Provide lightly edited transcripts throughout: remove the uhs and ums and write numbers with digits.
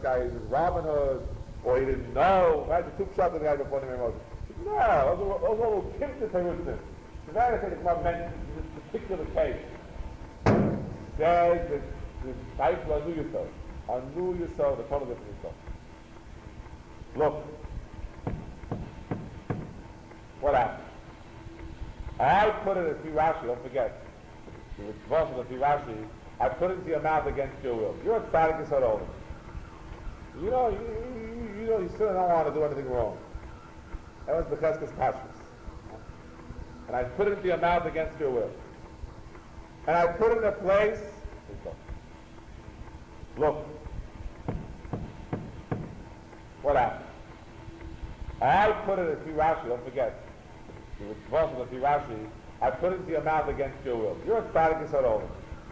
guy is Robin Hood, or he didn't know, right? The two shots of the guy before the Moses. No, those are all gifted Terutzim. The matter is not mentioned in this particular case. Says the title Anu Yisrael, the total different Yisrael. Look, what happened? I put it as Rashi, don't forget. It's possible as Rashi. I put it into your mouth against your will. You're a tzaddik Yisrael over. You still don't want to do anything wrong. That was Becheskes Kashrus. And I put it into your mouth against your will. And I put it in a place. Look. What happened? I put it as Rashi, don't forget. It's possible as Rashi. I put it into your mouth against your will. You're a tzaddik Yisrael over.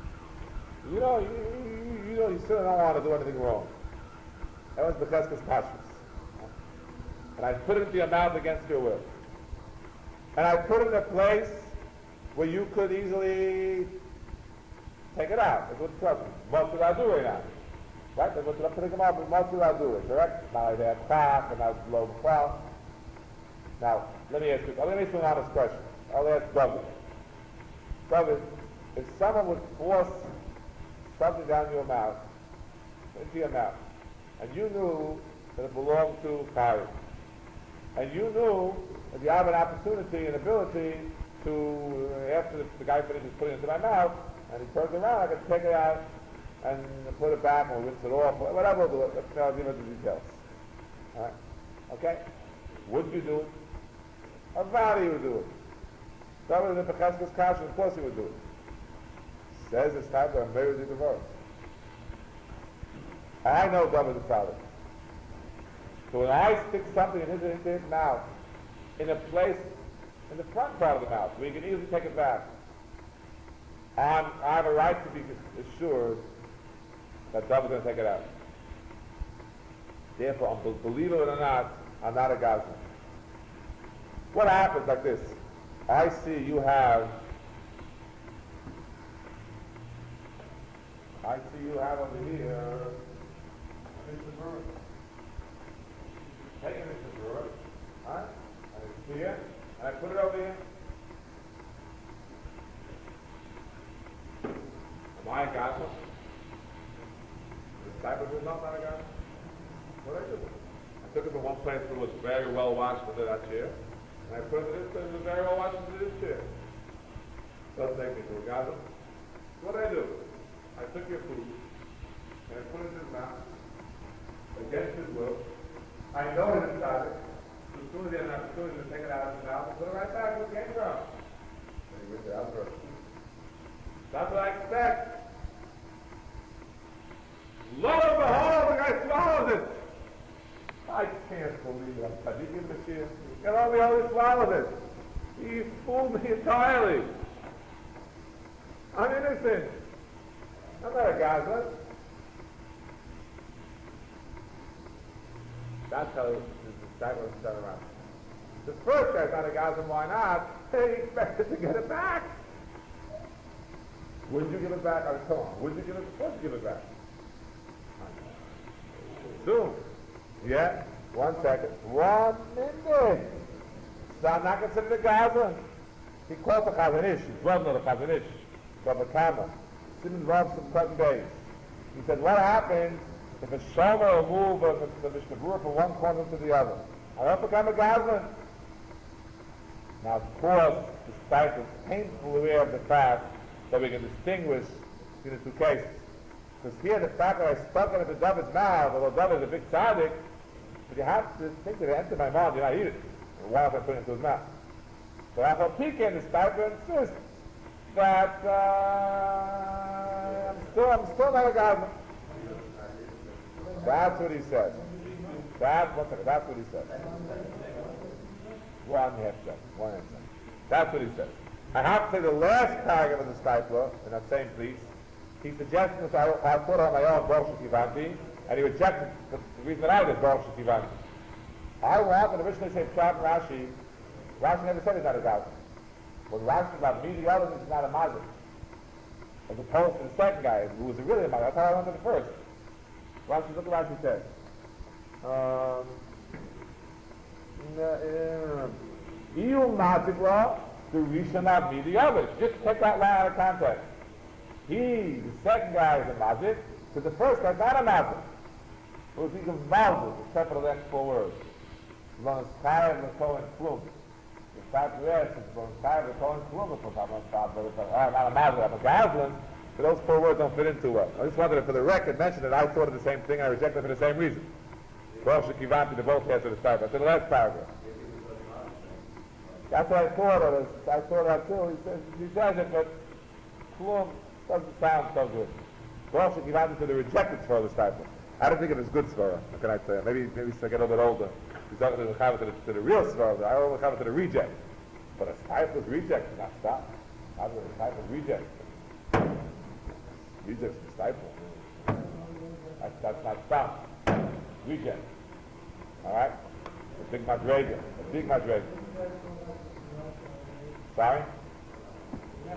You still don't want to do anything wrong. That was Becheskes Kashrus. And I put it into your mouth against your will. And I put it in a place where you could easily take it out. That's what it's talking about. Most of I do right now. Right? That's what I'm putting them up, but most of I do it, correct? Now I have crack, and now it's below the cloud. Now, let me ask you an honest question. I'll ask David. David, if someone would force something down your mouth, into your mouth, and you knew that it belonged to Kari, and you knew that you have an opportunity and ability to, after the guy finishes putting it into my mouth, and he turns around, I can take it out and put it back, or rinse it off, or whatever we'll do it. I'll give it the details. All right? Okay? Would you do it? Or Vali would do it? David in the Becheskes Kashrus, of course he would do it. Says it's time to marry the divorce. I know David is solid. So when I stick something into his mouth, in a place, in the front part of the mouth, where you can easily take it back, I have a right to be assured that David is going to take it out. Therefore, believe it or not, I'm not a Gazan. What happens like this? I see you have over here Mr. Brewer. Take it, Mr. Brewer. Alright? And it's here. And I put it over here. Am I a Gazan? This type of is not a Gazan? What did I do? I took it from one place where it was very well washed into that chair. And I put it into the very well washed into this chair. Doesn't take me to a Gazan. What did I do? I took your food and I put it in his mouth against his will. I know it inside it. As soon as he had an opportunity to take it out of his mouth, I put it right back where it came from. And he went out first. That's what I expect. Lo and behold, the guy swallows it. I can't believe it. I'm Tzaddik in Mashiach. You know me, how he swallowed it. He fooled me entirely. I'm innocent. I'm not a Gazan. That's how the disciples turn around. The first guy's not a Gazan, why not? He expected to get it back. Would you give it back? Come on. Would you give it? Of course you give it back. Soon. Yeah? 1 second. 1 minute. So I'm not considered a Gazan. He called the Chazanish. He's well known the Chazanish. Baba Kama. Simon Rav some present days. He said, what happens if a shomer will move the Mishnah Berurah from one corner to the other? I don't become a Gazan. Now, of course, despite this painful aware of the fact that we can distinguish between the two cases. Because here, the fact that I stuck it into David's mouth, although David is a big tzaddik, but you have to think that it entered my mouth, you're not eating it. Why don't I put it into his mouth? So Rachel Pekin, the Stiper, insists that I'm still not a Gazan. That's what he said. That's what he said. 1 half second. 1 half second. That's what he says. I have to say the last paragraph of the Stiper, in that same piece, he suggested that I put on my own Baruch Shetivanti, and he rejected the reason that I did Baruch Shetivanti. I want when the Mishnah says Pshat and Rashi never said he's not a Gazan. When Rashi about me, the other, he's not a Mazik. As opposed to the second guy, who was really a Mazik. That's how I went to the first. Rashi, look at Rashi says. You matikla, the Rishon Avni, the other. Just take that line out of context. He, the second guy, is a mazik, because the first guy's not a mazik. It was even mazik, except for the next 4 words. Long as Chayav, L'Kohen, Klum. The fact is, it's long as Chayav, L'Kohen, Klum, I'm not a mazik, I'm a goblin. But those 4 words don't fit in too well. I just wanted to, for the record, mention that I thought of the same thing, I rejected it for the same reason. Baruch Shekivanti, the both answer the start. I said the last paragraph. That's what I thought of it. I thought that too. He says it, but Klum doesn't sound so good. Baruch Shekivanti to the rejected Svar of the Stipler. I don't think of it as good Svar. What can I say? Maybe so I get a little bit older. He's talking to the real Svar. I don't come to the reject. But a Stipler's reject is not stop. Not really a Stipler's reject. Reject's the Stipler. That's not stop. Reject. Alright? A big madrega. A big madrega. Sorry? Yeah.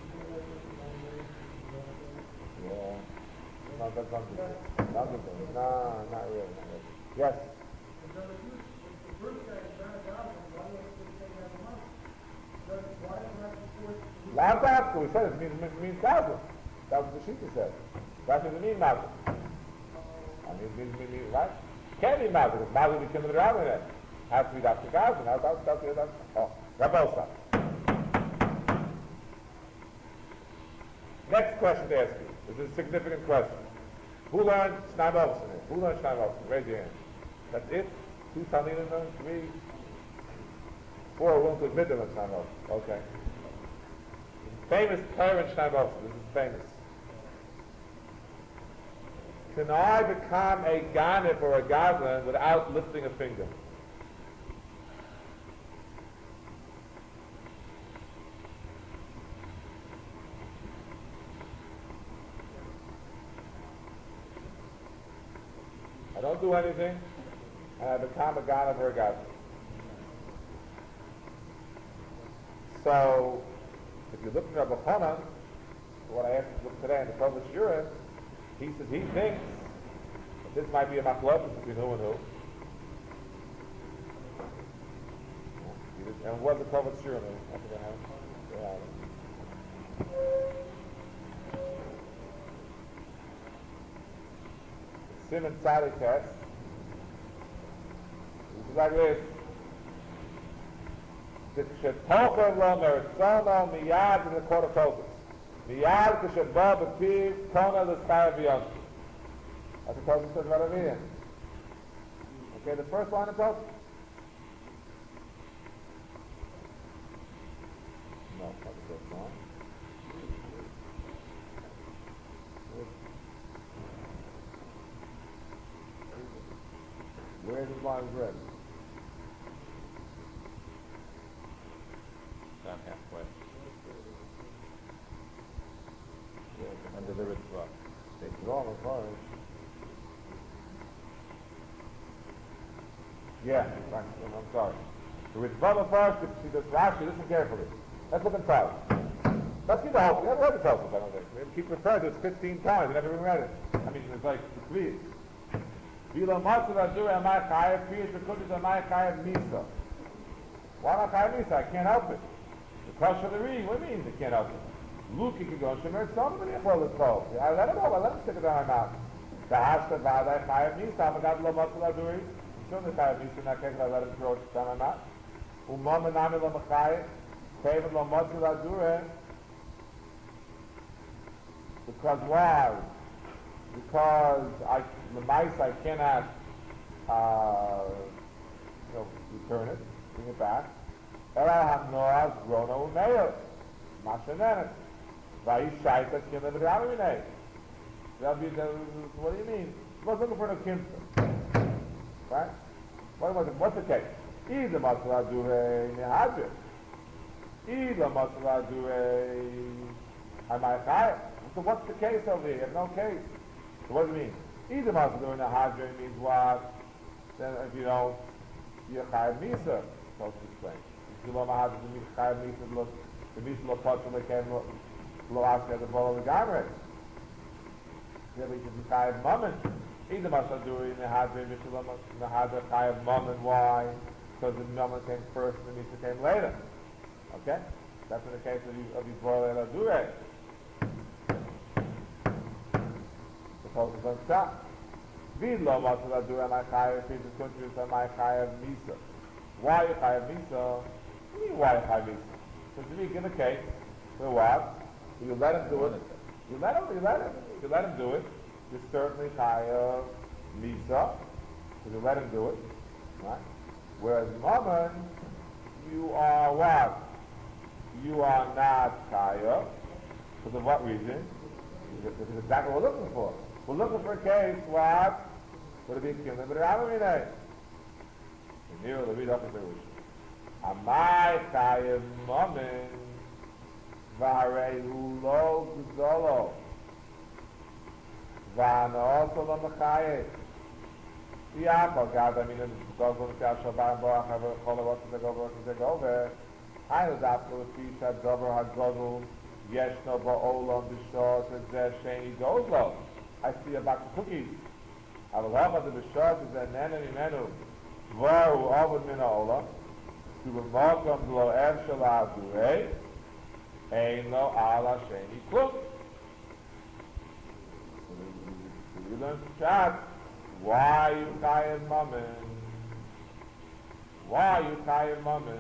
No, that's not good. Not good. No, not really. Yes? Last after we said it means thousand. That was the Shita said. That doesn't mean thousand. I mean, right? Can't be Mazda, because Mazda we came to the Rabbi then. Has to be Dr. Gazan. Rabbi. Next question to ask you. This is a significant question. Who learned Shnai Bavson? Who learned Shnai Bavson? Raise your hand. That's it? 2 Talmidim learned? 3? 4 are willing to admit they learned Shnai Bavson. Okay. Famous parent Shnai Bavson. This is famous. Can I become a ganif or a goblin without lifting a finger? I don't do anything, and I become a ganif or a goblin. So, if you look at Rabbi Chanan, what I asked you to look today in the published Shura, he says he thinks that this might be a machlokas between who and who. And what the Kovat Shura Simon Tzaddik test. It's like this. The Shetocher lo meritzono miyad in the court of Tokus. Miyad k'sheba b'piv kona l'schar v'yonti. That's what Tokus says about a million. Okay, the first line of Tokus. No, not the first line. Where's the line read? Down halfway. Yeah, Under the Ritzvah. it's wrong as far as. Yeah, right. I'm sorry. The Ritzvah first, see this Rashi, listen carefully. Let's look inside. Let's keep the whole thing. Never read the Tosfos, I don't think. We keep referring to it 15 times. We never even read it. I mean, it's like, it's weird. Vila Matzav Azur Amai Chayev Piyas V'Kudish Amai Chayev Misa. Why not Chayev Misa? I can't help it. The crush of the reading, what do you mean they can't help it? Luki could go, Shemer somebody for the 12. I let him know, I let him stick it down my mouth. The Hashta Vadai Chayev Misa, Amagad Lo Matzav Azur. Show the Chayev Misa, in that case I let him throw it down my mouth. Umam Enami Lo Machayev, Chayev Lo Matzav Azur. Because why? Because the mice I cannot return it, bring it back. Ela hamnoaz grono umeyo. Mashanenet. Vayishayta shkina v'draminei. What do you mean? He was looking for no kimsa. Right? What's the case? Either masala dure nehajir. Either masala dure hamaychayim. So what's the case over here? You have no case. So what does it mean? Either masala dure nehajir means what? Then if you know, you're chayav misa, so to explain. If you don't know how to do chayav misa, the misa lo potzim lekem lo ask at the ball of the gamre. Yeah, but you can be chayav mammon. Either Masaduri, Nehadri, Nehadri, Chayav, Mammon, why? Because the Mammon came first and the Misa came later. Okay? That's in the case of Yisrael and Adure. The focus on Shah. Vidlo Masad Adure, my Chayav, Pizza Country, so my Chayav, Misa. Why you Chayav, Misa? What do you mean, why you Chayav, Misa? So to me, in the case, for what? You let him do it. You let him do it. You're certainly Chayav Misa, because you let him do it, right? Whereas Mammon, you are what? You are not Chayav. Because of what reason? This is exactly what we're looking for. We're looking for a case, what? Would it be a Kimon, but Ramamine? And here, the read up in the Rush. Amai Chayav Mammon, Varehu Lo Gzolo. Vano so the Machaye. Yaakov God, I mean, it goes on the Shabbat, Boach, have a call of the Gover. I was after the feast at Dover Hagodul, Yeshno Ba'olam, Bishor, says there, Shani Dozlo. I see a box of cookies. I will have the Bishor, says there, Nenu, Nenu, Varu, Ovid Minaola, to the Mokum, Lo Ev Shalad, Dure, Ein Lo Ala Shani Kluk. You learn to chat. Why you Chayav Mammon? Why you Chayav Mammon?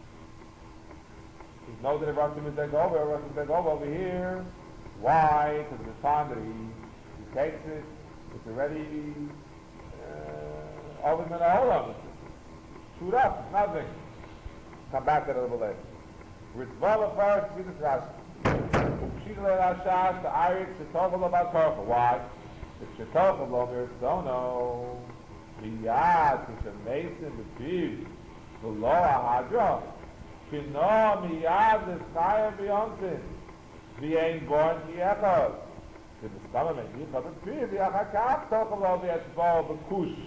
You know that if Rashi is over here. Why? Because the time that he takes it, it's already over in the Olam. It's chewed up. It's nothing. Come back to that a little later. Ritzvah first. See this Rashi. Shidle Rashas the Irish Shetovel about Torah. Why? The Shetovel over Sono. Miyad Kishamesim B'Piv V'lo Ahadra. Kino Miyad is Chayav B'Yonsin. V'Yein Born Kiechad. V'Niskama Me'Yichad B'Piv V'Yachakav Tochel over Yetzvah B'Kush.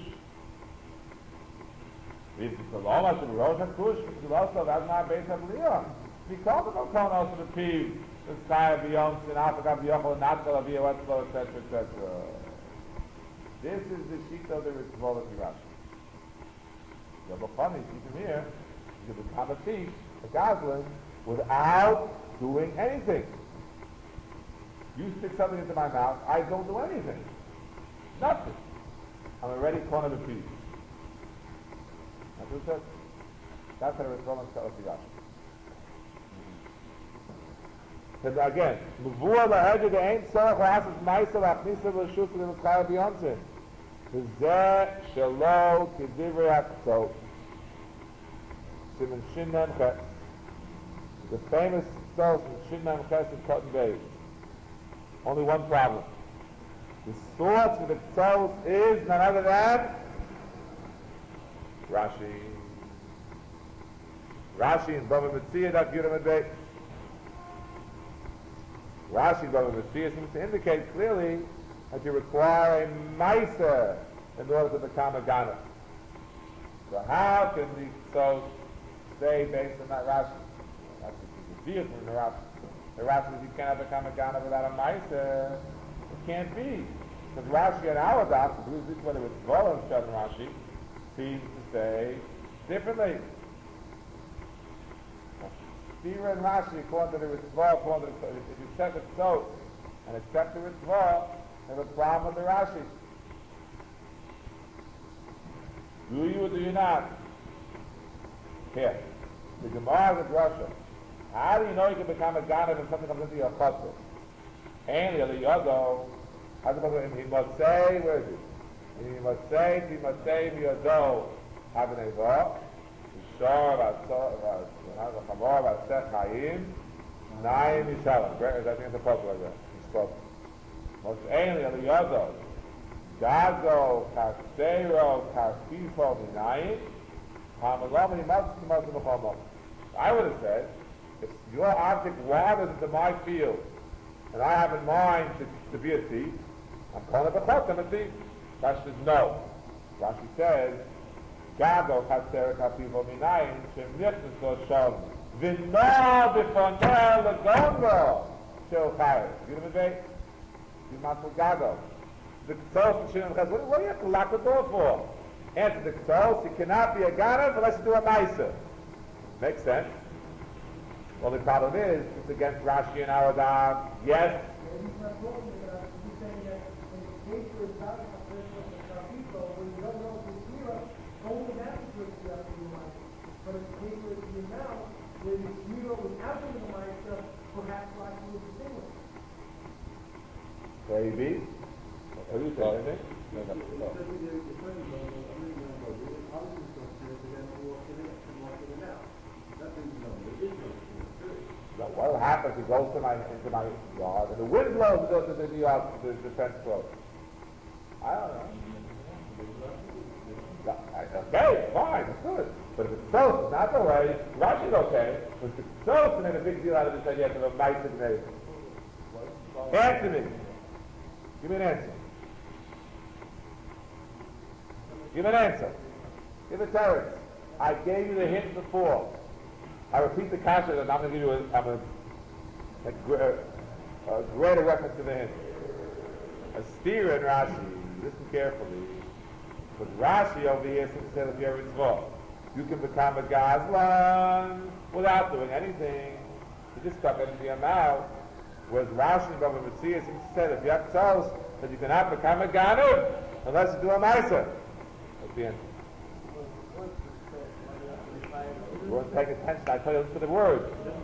V'Yitzvah B'Rosh HaKush V'Yitzvah V'Adna Beis HaBliyah. Because of the Konos B'Piv V'Chayav B'Yonsin Afagav B'Yochel Natzal Aviyah Wetzlo etc. etc. This is the sheet of the Ritzvah of Rashi. You're funny, see from here, you can become a thief, a goslin, without doing anything. You stick something into my mouth, I don't do anything. Nothing. I'm already cornered of peace. That's what it says. That's how the Ritzvah of Rashi. And again, Muvua la'eged ain't tzarech la'asas ma'isa la'achnisa l'shus l'mitzchaya b'yontzin. V'zeh shelo k'divrei ha'ktzot. Siman Shin Mem Ches. The famous source in Shin Mem Ches in Cotton Bay. Only one problem. The source for the ktzot is none other than Rashi. Rashi in Bava Metzia, Daf Yudam and Beit. Rashi Bava Metzia seems to indicate clearly that you require a Meiser in order to become a Gana. So how can the ktzot stay based on that Rashi? That's the deal from the Rashi. The Rashi says you cannot become a Gana without a Meiser. It can't be. Because Rashi and our Daf, who is this whether it's Golan Shad Rashi, seems to say differently. Stira and Rashi, according to the Ritzvah, if you accept the Ktzot and accept the Ritzvah, you have a problem with the Rashi. Do you or do you not? Here. The Gemara is Russia. How do you know you can become a Ganav when something comes into your chotzer? And the other Yodo, how do you must say, where is it? He must say, Yodo, Habaneva, Shor, Vachamor, Vasech Chaim, Naim Yishalom. I think it's a puzzle like that. He spoke. Most ainly on the Yodo, Gazo, Kastero, Kastifo, Minayim, Hamalom, Himatzim, I would have said, if your object wanders into my field, and I have in mind to be a thief, I'm calling it a chok, I'm a thief. Rashi says no. Rashi says, Gado chaser kapivo minayin shemnichnas lo shalom v'no b'foneh legongo shel chayes. You know what I mean? You must Gado. the Ktsos and Shinam Chaz. What do you have to lock the door for? Answer the Ktsos, you cannot be a Ganav unless you do a Maisa. Makes sense. Well, the problem is, it's against Rashi and Aradam. Yes. Maybe. What do you say? What will happen if he goes into my yard and the wind blows and goes to the defense close? I don't know. Okay, fine, it's good. But if it's so, it's not the way. Rashi's okay. But if it's so, to make a big deal out of this idea of a mice and neighbor. Answer me. Give me an answer. Give an answer. Give a teretz. I gave you the hint before. I repeat the kasha, and I'm going to give you a greater reference to the hint. A steer in Rashi. Listen carefully. But Rashi over here says if you're mitzvah, you can become a gazlan without doing anything. You just come into your mouth. Whereas Rashi and Baba Metzias said if you have tzos, that you cannot become a ganav unless you do a ma'aser. That's the answer. You weren't paying attention. I tell you, listen to the words.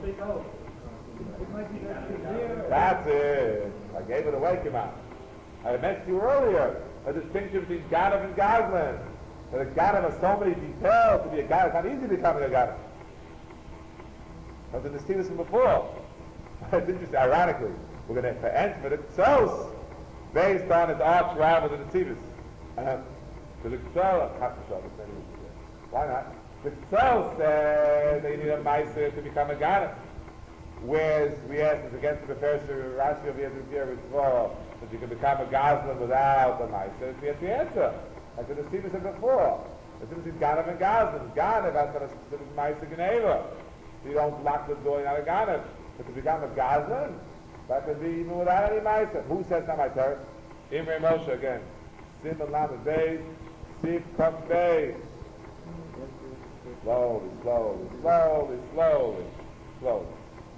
That's it. I gave it away, come on. I mentioned to you earlier a distinction between Ganav and Gazlan. That a Ganav has so many details to be a Ganav. It's not easy becoming a Ganav. I was in the Stevenson from before. It's interesting, ironically. We're going to end for the Ktsos based on his arch rival to the Tzivus. So the Ktsos, why not? The Ktsos said they need a Meiser to become a Ganav. Whereas we asked it's against the first Rashi of Yedrukir Ritzvah that you can become a Gazlan without a Meiser. We have the answer. Like the Tzivus said before. The Tzivus is Ganav and Gazlan. Ganav has got a specific Meiser Geneva. So you don't lock the door, you're not a Ganav. But to become a Gazlan, that could be even without any Meiser. Who says not my turn? Imre Moshe again. Sim and Lamed Beis, Sif Kaf Beis. Slowly, slowly, slowly, slowly, slowly.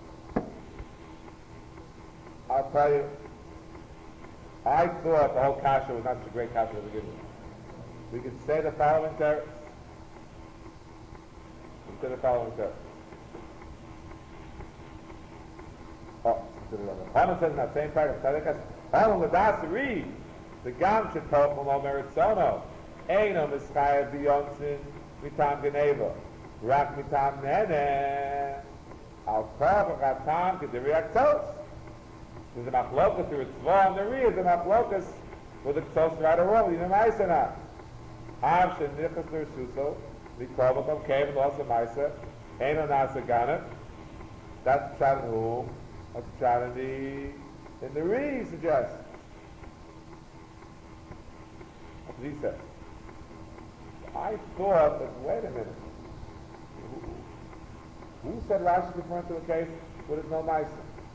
I'll tell you, I thought the whole kasha was not such a great kasha to begin with. We could say the following teretz. We could say the following teretz. The Chana says in that same paragraph, Ellen Ladas read, the Gam should talk from Omer Etzono, Eino Mischayev Beyontzin, Mitam Geneva, Rak Mitam Nene, Al Prav Ratam Kediri Aktos. There's a machlokas through Ritzvah and the Ri, there's a machlokas with the Ktos right or wrong, you know Maisana. Av Shenichas L'Rsuso, Mikrovakom Kev and also Maisa, Eino Nasa Ganav. That's the who? That's the shot in the Ri suggests. That's what he says. I thought that, wait a minute. Who said Rashi referring to a case where there's no Maisa?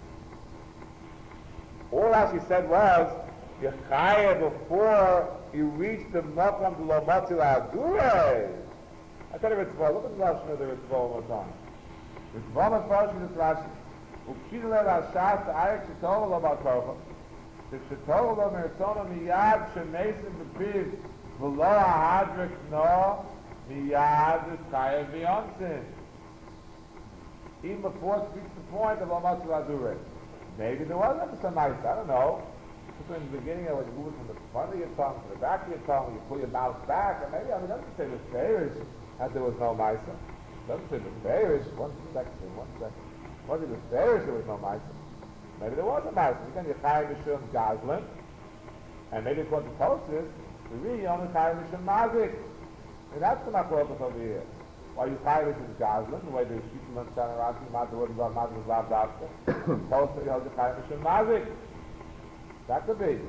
All Rashi said was, Yechaya before you reach the Makam to Lomatzi La'adure. I tell you Ritzvah, look at the Rashi of the Ritzvah one more time. Ritzvah Mefarshim this Rashi. Ukidele Rashas Ayek Shetol Lo Batorcha. The Shetol Lo Mertzona Miyad Shemesim Bepiv V'lo Ha'adrik No Miyad Yechaya B'yontzin. Even before it reached the point of Lomatzi La'adure. Maybe there was ever some ice, I don't know. In the beginning, I was moving from the front of your tongue to the back of your tongue, you pull your mouth back, and maybe it doesn't say the Farish that there was no Maisa. It doesn't say the Farish. One second. Was it the Farish there was no Maisa? Maybe there was a Maisa. Again, you Chai Mishum Gazlan, and maybe according to Tosis, the really only Chai Mishum Mazik. And that's the Machlokas over here. Why you Chai Mishum Gazlan, the way the Shishim understand Rashi, Mazik was Lav Dafka. Tosis, you hold the Chai Mishum Mazik. That could be.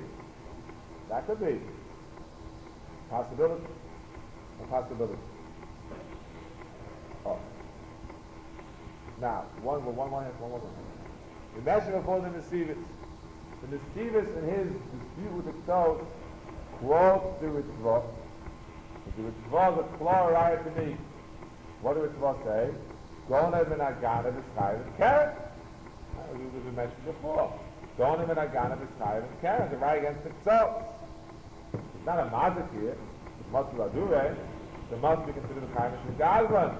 Possibility. A possibility. Oh. Now, one more. We mentioned before the Nesivus. The Nesivus in his dispute with the Ktsos quotes the Ritzvah. The Ritzvah is a clear right to me. What do Ritzvah say? Gonev and Aganav is chayiv and keren. We mentioned before. Gonev and Aganav is chayiv and keren. The right against itself. It's not a mazik here. It must be ladure. It must be considered a chayiv and gazlan.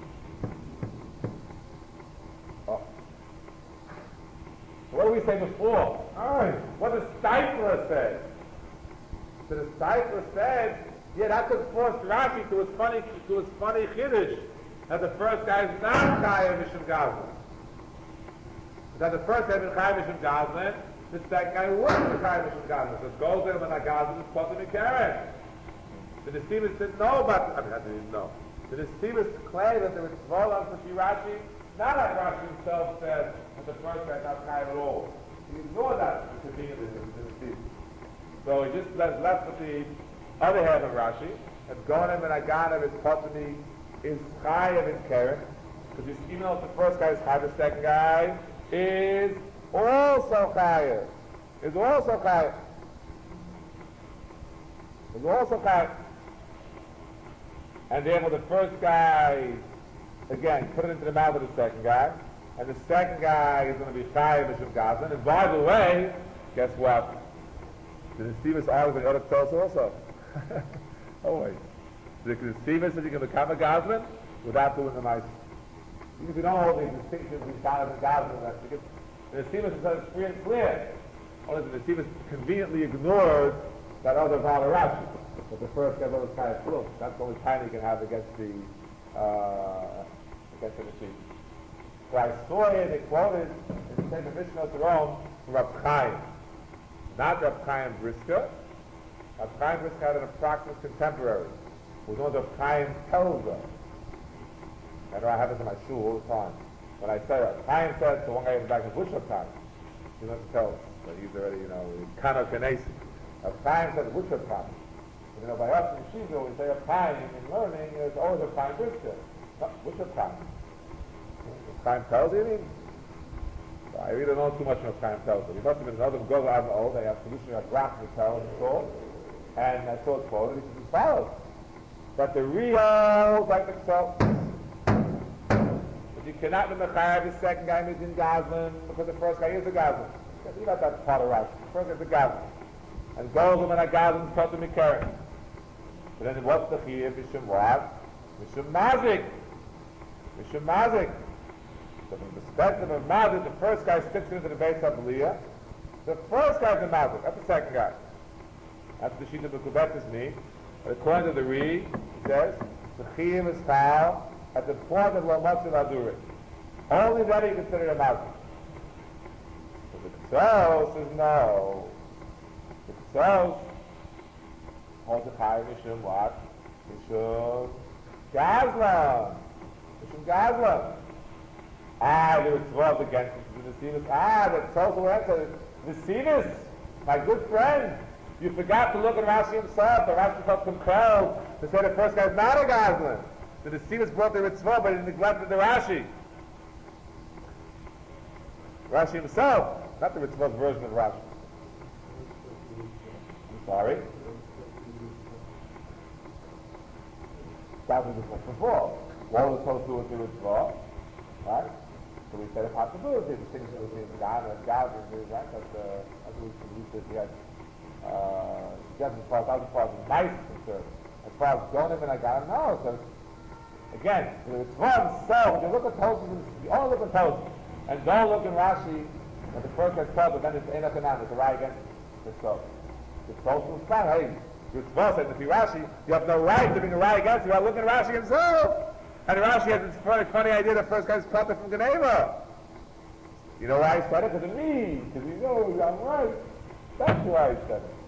What did we say before? What does Steipler say? So the Steipler said, yeah, that could force Rashi to his funny chiddush that the first guy is not chayav mishum gazlan. That the first guy is chayav mishum gazlan, the second guy wasn't chayav mishum gazlan. So Golden and Gazlan is supposed to be keren. The Nesimus didn't know about. I didn't know. The Nesimus claimed that there was Tzvolah on Rashi. Not like Rashi himself said that the first guy is not chayav at all. He ignored that conveniently in the Nesimus. So he just left with the other half of Rashi, that Gonem and Aganav is possibly is chayav in keren, because even though the first guy is chayav, the second guy is also chayav. Is also chayav. Is also chayav. And therefore the first guy, again, put it into the mouth of the second guy, and the second guy is going to be chayav mishum gazlan. And by the way, guess what? The Nesimus argues with the other Tzos also. Always. The Nesimus says you can become a gazlan without doing the mice. Even if you don't hold the distinction between gazlan and gazlan, because the Nesimus says it's free and clear. Only the Nesimus conveniently ignored that other Vala Rashi. But the first guy was kind of close. That's the only time you can have against the Nesimus. So I saw it, they quoted in the same Mishnah of Rome from Rav Chaim. Not Rav Chaim Brisker. Rav Chaim Brisker had an approximate contemporary who was known as Rav Chaim Pelzer. I know I have this in my shul all the time. When I say Rav Chaim said to one guy in the back of Bush Rav Chaim, he doesn't tell us, but he's already, Kana Kanesi. Rav Chaim said Bush Rav Chaim. By us in Yeshiva, we say Rav Chaim in learning is always Rav Chaim Brisker. Bush Rav Chaim. Rav Chaim Pelzer, you mean? I really don't know too much of Chaim Pelzer. He must have been another Gozel Avno. They have solution of graph to tell and so. And I saw it quoted, he says, follows. But the real like itself. But you cannot be Mechayev, the second guy is in Gazlan, because the first guy is a Gazlan. You know that's part of Rashi. The first guy is a Gazlan. And Golem and a Gazlan is supposed to be carried. But then what's the Chiyah? Mishum what? Mishum Mazik. Mishum Mazik. So from the perspective of Mazik, the first guy sticks into the base of Aliyah. The first guy is the Mazik, that's the second guy. That's the Shita B'Kubet is me. But according to the Ri, he says, the Chiyim is found at the point of Lomatzu Ladurit. Only then you consider a Mazik. So the Ktsos says no. The Ktsos holds the Chayim Mishum what? Mishum Gazlan. Mishum Gazlan. There was 12 against the Nesimus. The total answer. Nesimus, my good friend, you forgot to look at Rashi himself. The Rashi felt compelled to say the first guy is not a Gazlan. The Nesimus brought the Ritzvah, but he neglected the Rashi. Rashi himself, not the Ritzvah's version of Rashi. I'm sorry. That was before. What was supposed to do with the Ritzvah? Right? So we said a possibility, the things between God and God, right? That's what we said we had. Just as far as nice is concerned. As far as Gonim and Agam, no. So again, the Ritzvah himself, you look at Tosfos, you only look at Tosfos, and don't look in Rashi, when the first gets told, but then it's Ein Achanan, it's a right against the Tosfos. The Tosfos is fine, hey, the Ritzvah says, if you Rashi, you have no right to bring a right against you, you are looking at Rashi himself. And Rashi has this funny idea, the first guy's proper from Geneva. You know why he said it? Because of me. Because he knows I'm right. That's why he said it.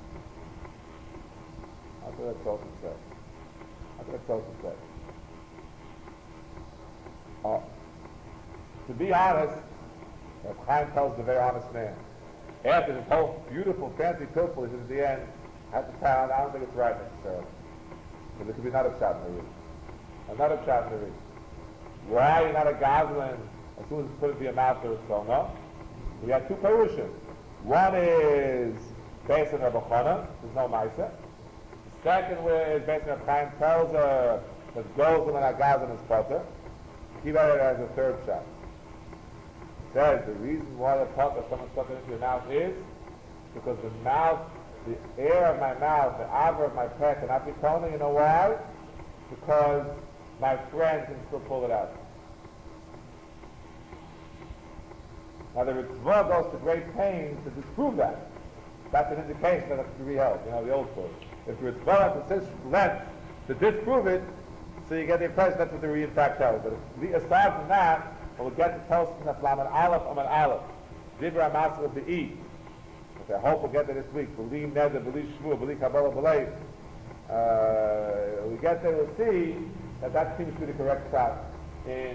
That's what that Tosfos said. That's what that Tosfos said. To be honest, Rav Chaim tells the very honest man. After this whole beautiful, fancy pilpul, he says at the end, I have to tell him, I don't think it's right necessarily. Because it could be not a shot in the Another chapter is, why are you not a Gazlan as soon as you put it in your mouth or so, no? We have two Perushim. One is based on Rabbi Chana, there's no Maisa. The second way is based on Rabbi Chaim tells her that goes when a gazan is potter. He read it as a third shot. He says the reason why the potter someone stuck it into your mouth is because the mouth, the air of my mouth, the avar of my pet cannot be kona. You know why? Because my friend can still pull it out. Now the Ritzvah goes to great pains to disprove that. That's an indication that it's to be held, the old story. If the Ritzvah has such length to disprove it, so you get the impression that's what the Re in fact tells. But aside from that, we'll get to Tosfos of Lamed Aleph, Amad Aleph. Dibra Masel Be'i. I hope we'll get there this week. B'li Neder, B'li Shmuel, B'li Kabbalah, B'li. We get there, we'll see that seems to be the correct shot in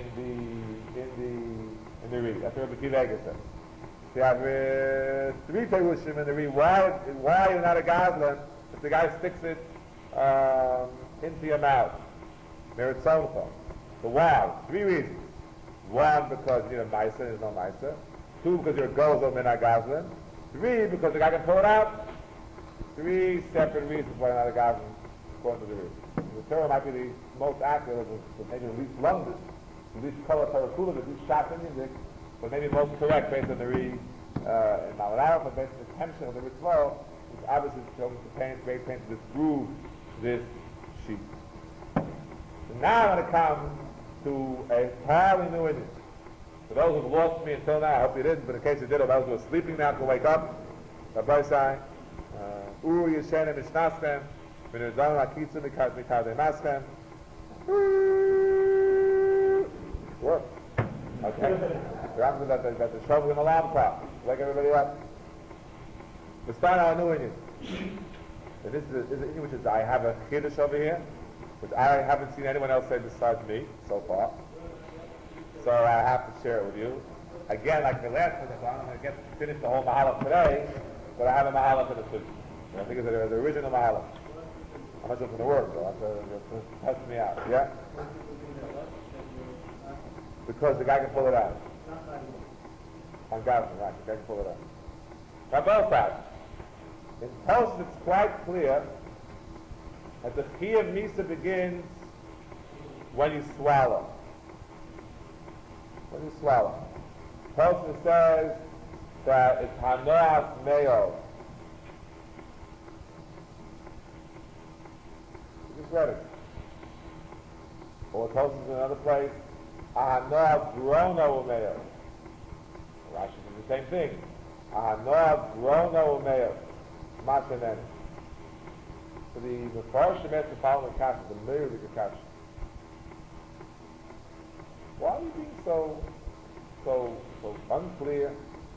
the Re. That's what Rabbi Kiva Eger says. So you have 3 Perushim in the Re. Why are you not a Gazlan if the guy sticks it into your mouth? Meritzoncha. So why? 3 reasons. 1, because you need a Maisa, there's no Maisa. 2, because you're a Gozo, men are Gazlan. 3, because the guy can pull it out. 3 separate reasons why you're not a Gazlan, according to the Re. The Torah might be the most accurate, maybe the least longest, the least color parakula, the least sharp in music, but maybe most correct based on the Re in Maladar, but based on the tension of the Ritzvah, which obviously shows the pain, great pain to disprove this sheet. Now I'm going to come to a entirely new image. For those who've lost me until now, I hope you didn't, but in case you did, or those who are sleeping now can wake up. Rabbi Sai, Uru Yeshena Mishnastem, V'nirzanon HaKitzim Mikadei Maschem. Work. Okay. You're after that the shovel and alarm clock. Wake everybody up. Let's start our new image. And this is an image which I have a chiddush over here, which I haven't seen anyone else say besides me so far. So I have to share it with you. Again, like the last one, I'm going to finish the whole Mahalach today, but I have a Mahalach in the system. I think it's the original Mahalach. I'm not sure it's going to work, though. To test me out. Yeah? Because the guy can pull it out. On Gavin, right? The guy can pull it out. Now, both sides. In Tosfos, it's quite clear that the Chiyuv Misa begins when you swallow. When you swallow. Tosfos says that it's Hanoas Meo. You just read it. Or Tosfos in another place, Hanoas Grono Meo. Rashi does the same thing. Hanoas Grono Meo. Mashanen. So the Mefarshim asked the following kasha, the Meir kasha. Why are you being so unclear?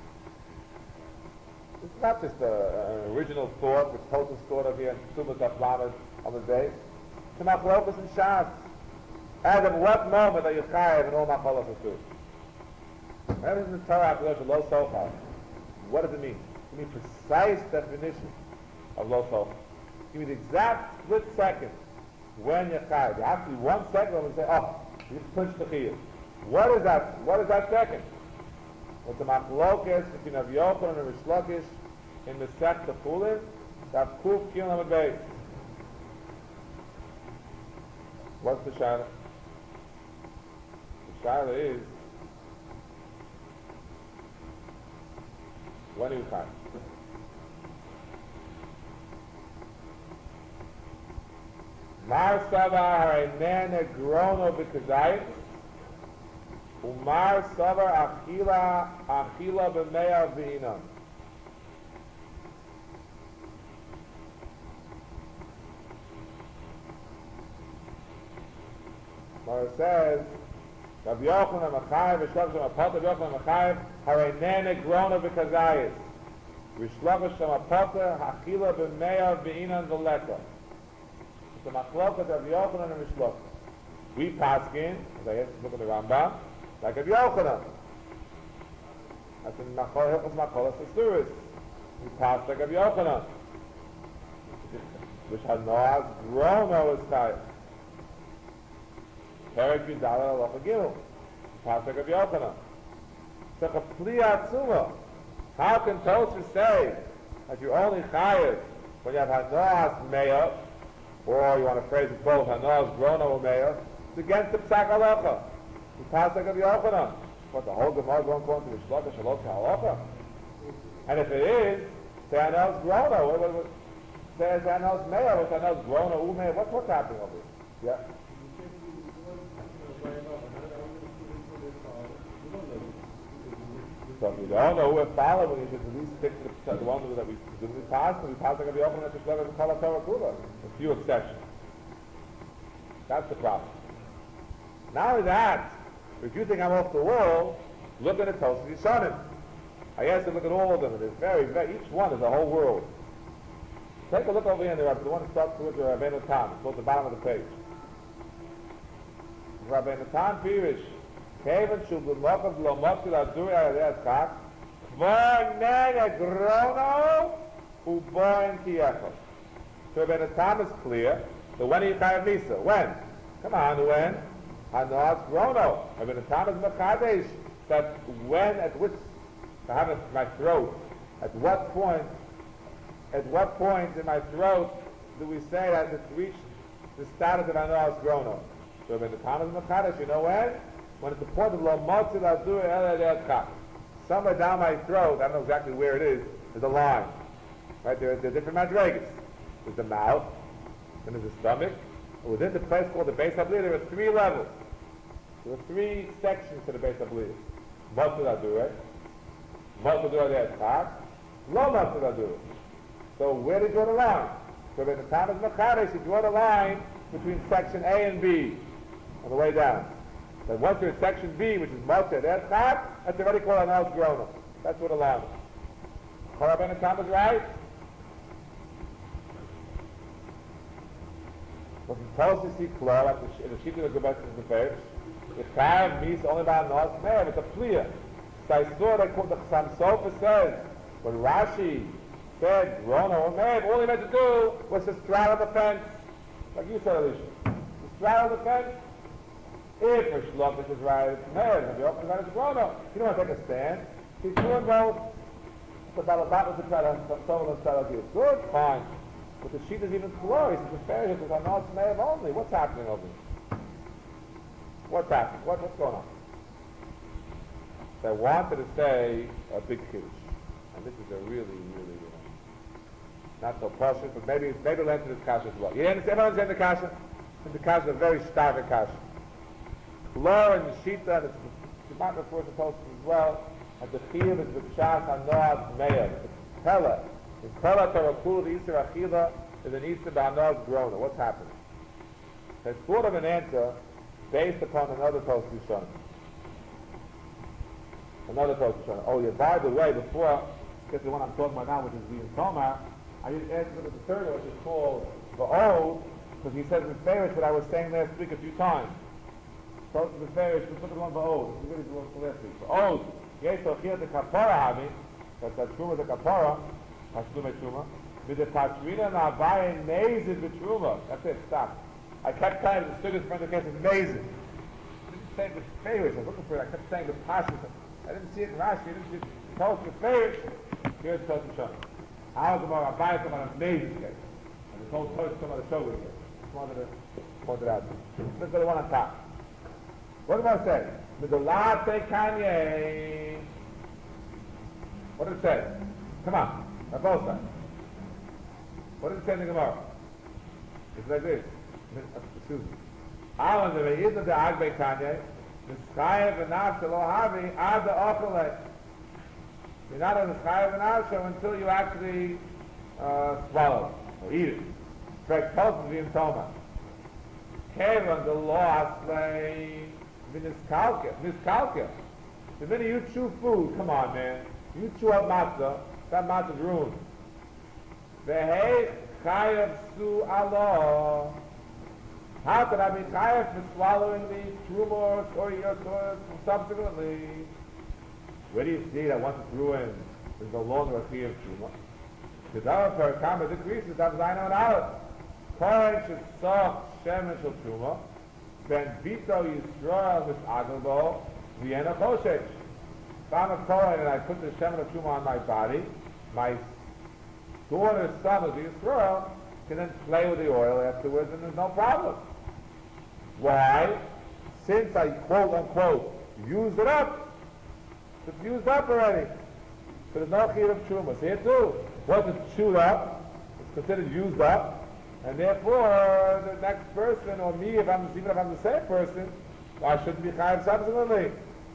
It's not just an original thought, which Tosfos thought of here in Sumas Aflamed on the day. It's a machlokas and shas. As of what moment are you chayav in all machalos asur? That is in the Torah after lo socha. What does it mean? Give me precise definition of lo socha. Give me the exact split second when you're chayav. You have to be 1 second when we say, you just punch the chiyuv. What is that? What is that second? What's the machlokas between Rav Yochanan and Rish Lakish in the Masechta Chulin? That Kuf Kiyum Lamed Beis. What's the shayla? The shayla is when you chayav. Mar Savar Harinene Grono B'Kazayit Umar Savar Achila B'Meya V'inan. Mar says Rabbi Yochanan Machayev V'Shlach Shem Apot Rabbi Yochanan Machayev Harinene Grono B'Kazayit V'Shlach Shem Apot Achila B'Meya V'inan V'Leka. The machlokas of Yochanan and Rish Lakish. We paskin, as I have to look at the Rambam, like Rabbi Yochanan. That's in Hilchos Macholas Asuris. We pass like Rabbi Yochanan, which has Noah's Grono is tied. Perek Yudala Alocha Gil. Pass like Rabbi Yochanan. It's like a Pli Atzuma. How can Tosfos say that you're only chayiv when you have hanoas meya, or you want to phrase it both, hanoas grono or meya, it's against the psak halacha. The pasuk of Yochanan. What, the whole Gemara going according to the Shlaka Shalot Halacha? And if it is, say hanoas grono, say hanoas meya, what's hanoas grono, umeya, what's happening over here? Yeah. So if we don't know who we're following, we should at least stick to the one that we pass, and we pass like a Yochanan at the Shlaka and Kol HaTorah Kula. A few exceptions. That's the problem. Not only that, if you think I'm off the wall, look at the Tosfos Yishanim. I asked to look at all of them, and it's very, each one is a whole world. Take a look over here in the one that starts with the Rabbeinu Tam. It's at the bottom of the page. Rabbeinu Tam Pirish, Kevin Shul B'Mokav Lo Motzil Aduri Ayadeh Tzchak, Kvar Nega Grono Uboin Kiyechot. So Rabbeinu Tam is clear, that when are you chayav misa? When? Come on, when? Hanoas grono. Rabbeinu Tam is mekadesh, that when, at which, I have it in my throat, at what point in my throat do we say that it's reached the status of hanoas grono? So Rabbeinu Tam is mekadesh, you know when? When it's the point of lo motzil adur el tzchak. Somewhere down my throat, I don't know exactly where it is, there's a line. Right, there are different madrigas. There's the mouth, then there's the stomach, and within the place called the Beis HaBliyah, there are 3 levels. There are 3 sections to the Beis HaBliyah. Motzil adur, motzil adur el tzchak, lo motzil adur. So where did you draw the line? So when the Tam is Mechadesh, you draw the line between section A and B, on the way down. Then once you're in section B, which is Motzil adur tzchak, that's already called hanoas grono. That's what the line is. Rabbeinu Tam is right. But in Tosfos see clear, like in the sheet of the Gebet in the page, the chayav means only by hanoas meya. It's a clear. So I saw that the Chassam Sofer says, when Rashi said grono or meya, all he meant to do was to straddle the fence, like you said, Elisha. To straddle the fence. If a shlokish is right, it's meya. If the Yochanan is right, it's grono. You don't want to take a stand. He's doing both. The Balabat was to try to solve the try to do good, fine. But the sheet is even clear. He says the fair is hanoas meya only. What's happening over here? What's happening? What's going on? They wanted to say a big kiddush, and this is a really, not so precious, but maybe we'll answer this kasha as well. You understand? Everyone understand the kasha? And the kasha is a very stark kasha. Clear in the shita, and it's not referred to Tosfos as well. And the chiyuv is b'shas hanoas meya. It's pella. In Kol HaTorah Kula, the Yisur Achila is an Yisur b'hanoas grono. What's happening? There's sort of an answer based upon another Tosfos Yishanim. Another Tosfos Yishanim. Oh yeah, by the way, before, this is the one I'm talking about now, which is the Tomar, I just asked him the third one, which is called Ba'od, because he says in Farish what I was saying last week a few times. So the Farish, we put it on Ba'od. We really did it last week. Ba'od, yes, so here the Kapara Havi, that's the Truma the Kapara, Hashlume Truma. With the Patrina na Abaye Nezid B'Truma. That's it, stop. I kept saying the students from the case is amazing. I didn't say the Farish, I was looking for it, I kept saying the Pashas. I didn't see it in Rashi, I didn't see it. Tell us the Farish, here's Tosfos Yishanim. How is the more Abaye come on an amazing case? And the whole Tosfos come on the show with you. Just wanted to point it out. Let's go to the one on top. What did I say? Midolate Kanye. What did it say? Come on. On both sides. What did it say in the Gemara? It's like this. Excuse me. Alan the Ve'id of the Agbe Kanye, the Chayav v'nafshe lo havi ad the ochele. You're not on the Chayav v'nafshe until you actually swallow it, or eat it. Fresh Tosfos v'im Toma. Kevon the law slay miskalke. The minute you chew food, come on man, you chew up matzah, that matzah is ruined. V'hei chayav su Allah. How could I be chayav for swallowing the truma or subsequently? Where do you see that once it's ruined, there's no longer a chayav truma? The dollar per kama decreases, that's Zaino and Aleph. Kohen should soft shemen shel truma, ben vito Yisrael mis'agalbo, v'yena choshech. If I'm a Kohen and I put the shemen of truma on my body, my daughter, son of the Yisrael, can then play with the oil afterwards and there's no problem. Why? Since I quote unquote used it up, it's used up already. So there's no chiyuv of truma. So here too, once it's chewed up, it's considered used up, and therefore the next person, or me, even if I'm the same person, I shouldn't be chayav subsequently.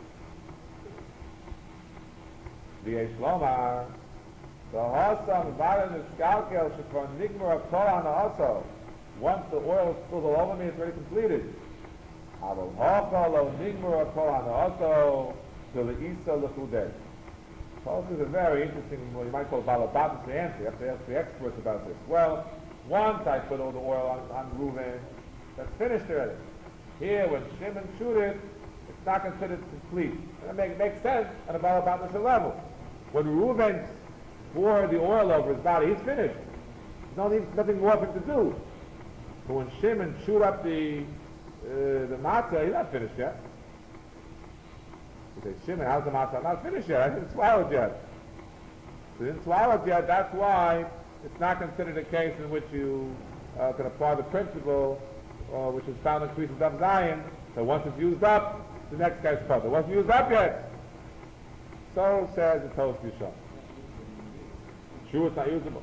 V'yesh lomar, the hosam v'aran eskalkel shekvar nigmar akol ha'na'aso. Once the oil is spilled all over me, it's already completed. Aval ha'kol lo nigmar akol ha'na'aso to le'isa l'chudeh. This is a very interesting, what you might call balabatis answer. You have to ask the experts about this. Well, once I put all the oil on Reuven, that's finished already. Here, when Shimon shoot it, it's not considered complete. And it makes sense on a balabatis level. When Reuven poured the oil over his body, he's finished. There's nothing more for him to do. But when Shimon shoot up the matzah, he's not finished yet. You say, Shimon, how's the matzah not finished yet? I didn't swallow it yet. So you didn't swallow it yet, that's why it's not considered a case in which you can apply the principle which is found in Krisis Daf Zayin. So once it's used up, the next guy's puzzle. It wasn't used up yet. So says the Toast Yishon. True, it's not usable.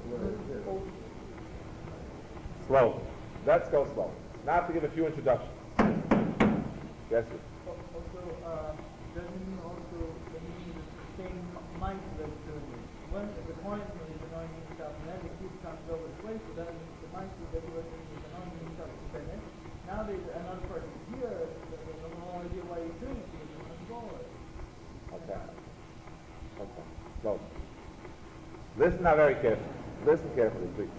Slow. Let's go slow. Now to give a few introductions. Yes, sir. Doesn't mean also the meaning is the same mindset that's doing it. When the point is anointing himself, and then the keep comes over the place, so that means the mindset that he was anointing himself to finish. Now there's another person here that has no idea why he's doing it, he's going to go it. Okay. Slow. Listen now very carefully. Listen carefully, please.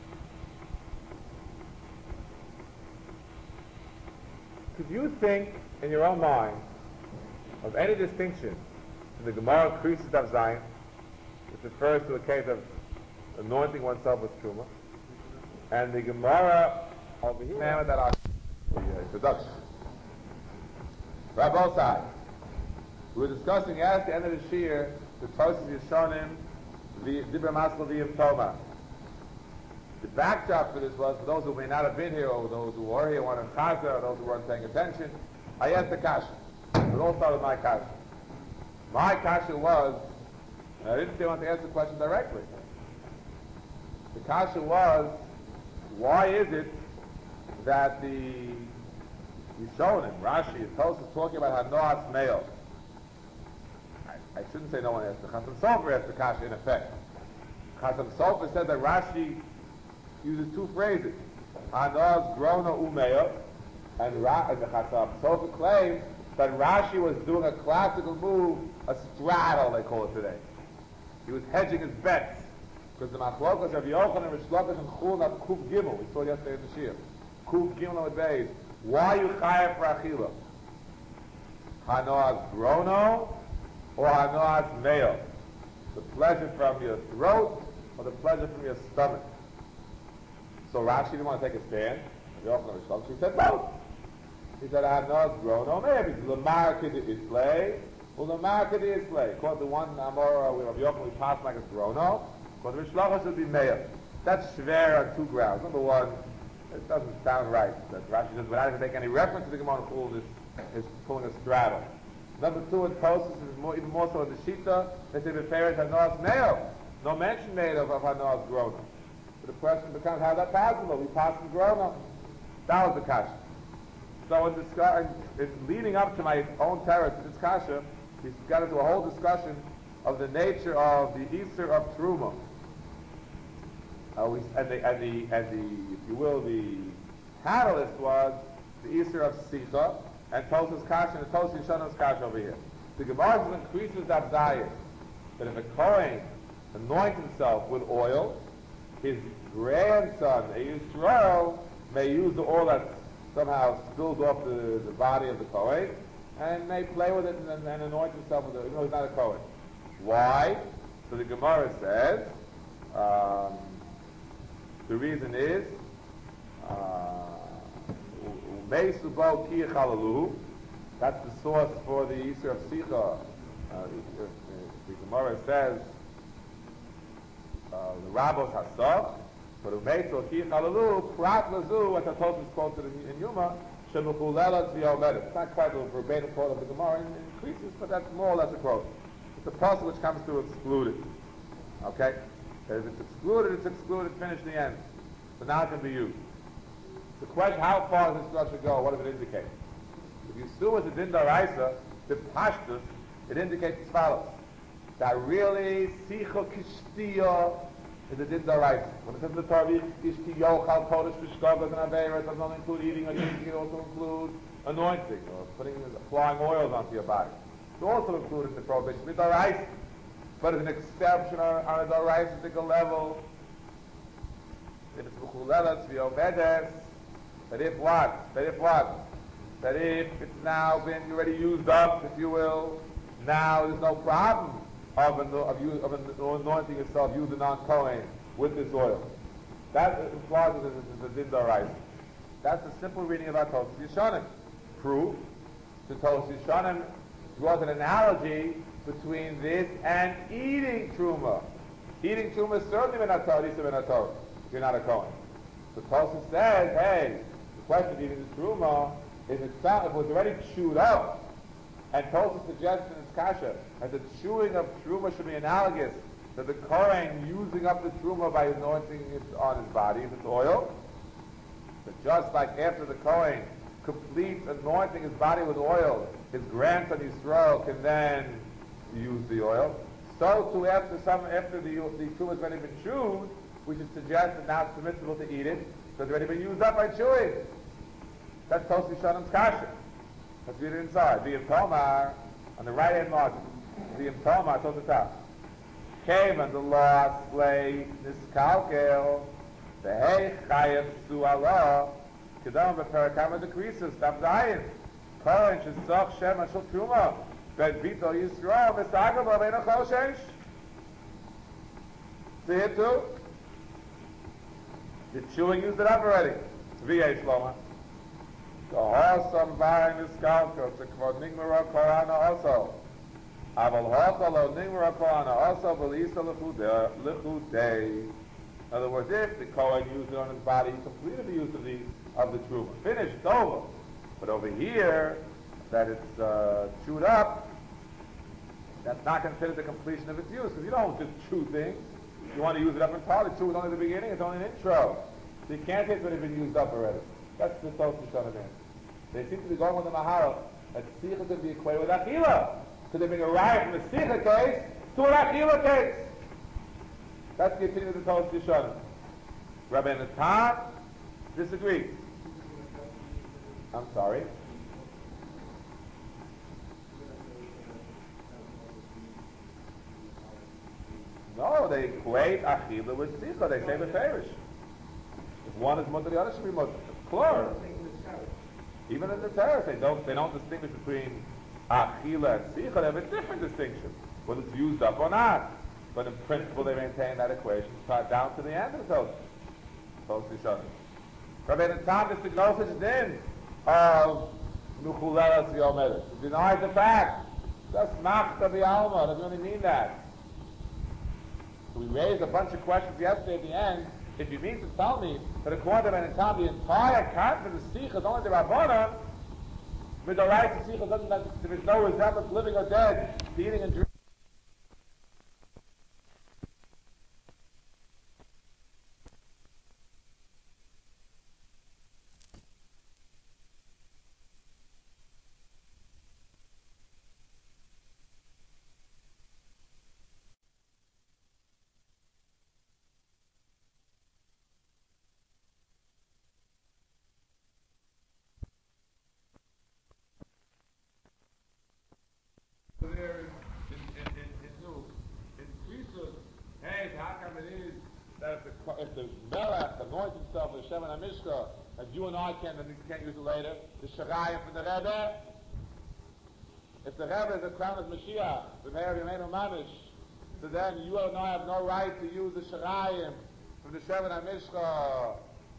Could you think in your own mind of any distinction in the Gemara Krisis Daf Zayin, which refers to a case of anointing oneself with truma, and the Gemara over here that are the introduction. Right, both sides. We were discussing at the end of the Shir the Tosis Yishonim, the Dibra Maskal V'Yim Toma. The backdrop for this was, for those who may not have been here, or those who were here, weren't in Chaza, or those who weren't paying attention, I asked the kasha. It all started with my kasha. My kasha was, I didn't say I wanted to answer the question directly. The kasha was, why is it that the Yishonim, Rashi, Tosfos talking about Hanoas male? I shouldn't say no one asked. The Chasam Sofer asked the kasha in effect. Chasam Sofer said that Rashi uses two phrases, Hanoas grona umeya, and the Chasam Sofer claims that Rashi was doing a classical move, a straddle, they call it today. He was hedging his bets. Because the Machlokas of Yochanan and Rish Lakish and Chulun have Kuf Gimel. We saw it yesterday in the Shir. Kuf Gimel on the base. Why you chayav for Achila? Hanoas grono or Hanoas meo? The pleasure from your throat or the pleasure from your stomach? So Rashi didn't want to take a stand. Yochanan and Rish Lakish, he said both. He said, Hanoas grono, maybe Lamar Kid Islay, or Lamar Kid Islay. Called the one Amora with Yochanan, we passed like a grono. But Rish Lakish would be mayor. That's shver on two grounds. Number one, it doesn't sound right that Rashi says without even making any reference to the Gemara Chul is pulling a straddle. Number two, in Tosfos is even more so in the Shita, they say Beferet Hanoas Meo. No mention made of Hanoas Grona. But the question becomes, how is that possible? We passed the Grona. That was the kasha. So in leading up to my own terrace to this kasha, we got into a whole discussion of the nature of the Easter of Truma. If you will, the catalyst was the Easter of Sicha and Tosfos Kasha and Tosfos Yishonos Kasha over here. The Gemara increases that diet that if a Kohen anoints himself with oil, his grandson, a Yisrael, may use the oil that somehow spills off the body of the Kohen and may play with it and anoint himself with it, even though he's not a Kohen. Why? So the Gemara says, the reason is, that's the source for the Easter of Sicha. The Gemara says, the Rabos Hasof, but Umeitzo Ki Chalalu, Prat Lazu, what the Tosfos is quoted in Yuma, Shemuchulelas V'Yomedet. It's not quite a verbatim quote of the Gemara, it increases, but that's more or less a quote. It's a puzzle which comes to exclude it. Okay? If it's excluded, finish the end. So now it can be used. The question, how far does this structure go? What does it indicate? If you assume it's a din daraisa, the pashtus, it indicates as follows. That really, sicha kishtiya is a din daraisa. When it says the Torah, kishtiyo, chal kodesh, v'shkogas, and avera, it does not include eating or drinking, it also includes anointing, or applying oils onto your body. It's also included in the prohibition. It's daraisa. But it's an exception on a daraisa level. If it's mchulelas v'yomedes, that if what? That if it's now been already used up, if you will, now there's no problem of anointing yourself using non-Kohen with this oil. That implies that it's a din daraisa. That's the simple reading of our Tosfos Yeshanim. Proof, the Tosfos Yeshanim draws an analogy between this and eating truma. Eating truma is certainly minator, if you're not a Kohen. So Tosfos says, hey, the question of eating the truma is if it was already chewed up, and Tosfos suggests in his kasha that the chewing of truma should be analogous to the Kohen using up the truma by anointing it on his body with oil. But just like after the Kohen completes anointing his body with oil, his grandson Yisrael can then use the oil. So too, after the truma has already been chewed, we should suggest that now it's permissible to eat it, because it's already been used up by chewing. That's Tosfos Yeshanim's kasha. Let's read it inside. V'yim Tomar, on the right hand margin. V'yim Tomar, it's on the top. Came and the law slay niskalkel, v'hei chayev su Allah, kedam v'perakama decreases, stop zayin. Kohen shesoch shem ashul truma, ben vito Yisrael, v'sagav v'bein achol shesh. See it too? The chewing used it up already. V'yei Shlomo. The wholesome buying is calculated to quote Nigmara Korana also. Aval Hosalo Nigmara Korana also Belisa Lichudei. In other words, if the Kohen used it on his body, he completed the use of the truma. Finished, it's over. But over here, that it's chewed up, that's not considered the completion of its use. Because you don't just chew things. You want to use it up entirely. Chew it only at the beginning, it's only an intro. So you can't take what has been used up already. That's the Tosfos Yeshanim. They seem to be going with the Mahara that Sicha could be equated with Achila. So they bring a riot from a Sicha case to an Achila case. That's the opinion of the Tosfos Yeshanim. Rabbi Natan disagrees. I'm sorry. No, they equate Achila with Sicha. They say the Farish. If one is mutter, the other should be mutter. Clear. Even in the Torah, they don't distinguish between Achila and Sicha. They have a different distinction, whether it's used up or not. But in principle, they maintain that equation down to the end of the Tosfos Yeshanim. Rabbi Natan is the Gnosich din of Nuchulelas V'Yomedes. He denies the fact. Just Machta V'Alma. Doesn't really mean that. So we raised a bunch of questions yesterday at the end. If you mean to tell me that according to Rabbi Natan, the entire concept of Sicha is only the Rabbanan, with the right to Sicha doesn't have, there is no resemblance, living or dead, to eating and drinking. If the Melech anoints himself with Hashem and HaMishka, as you and I can, and you can't use it later, the Shagayim from the Rebbe, if the Rebbe is the crown of Mashiach, the Meir Yemenu Mamish, so then you and I have no right to use the Shagayim from the Hashem and HaMishka,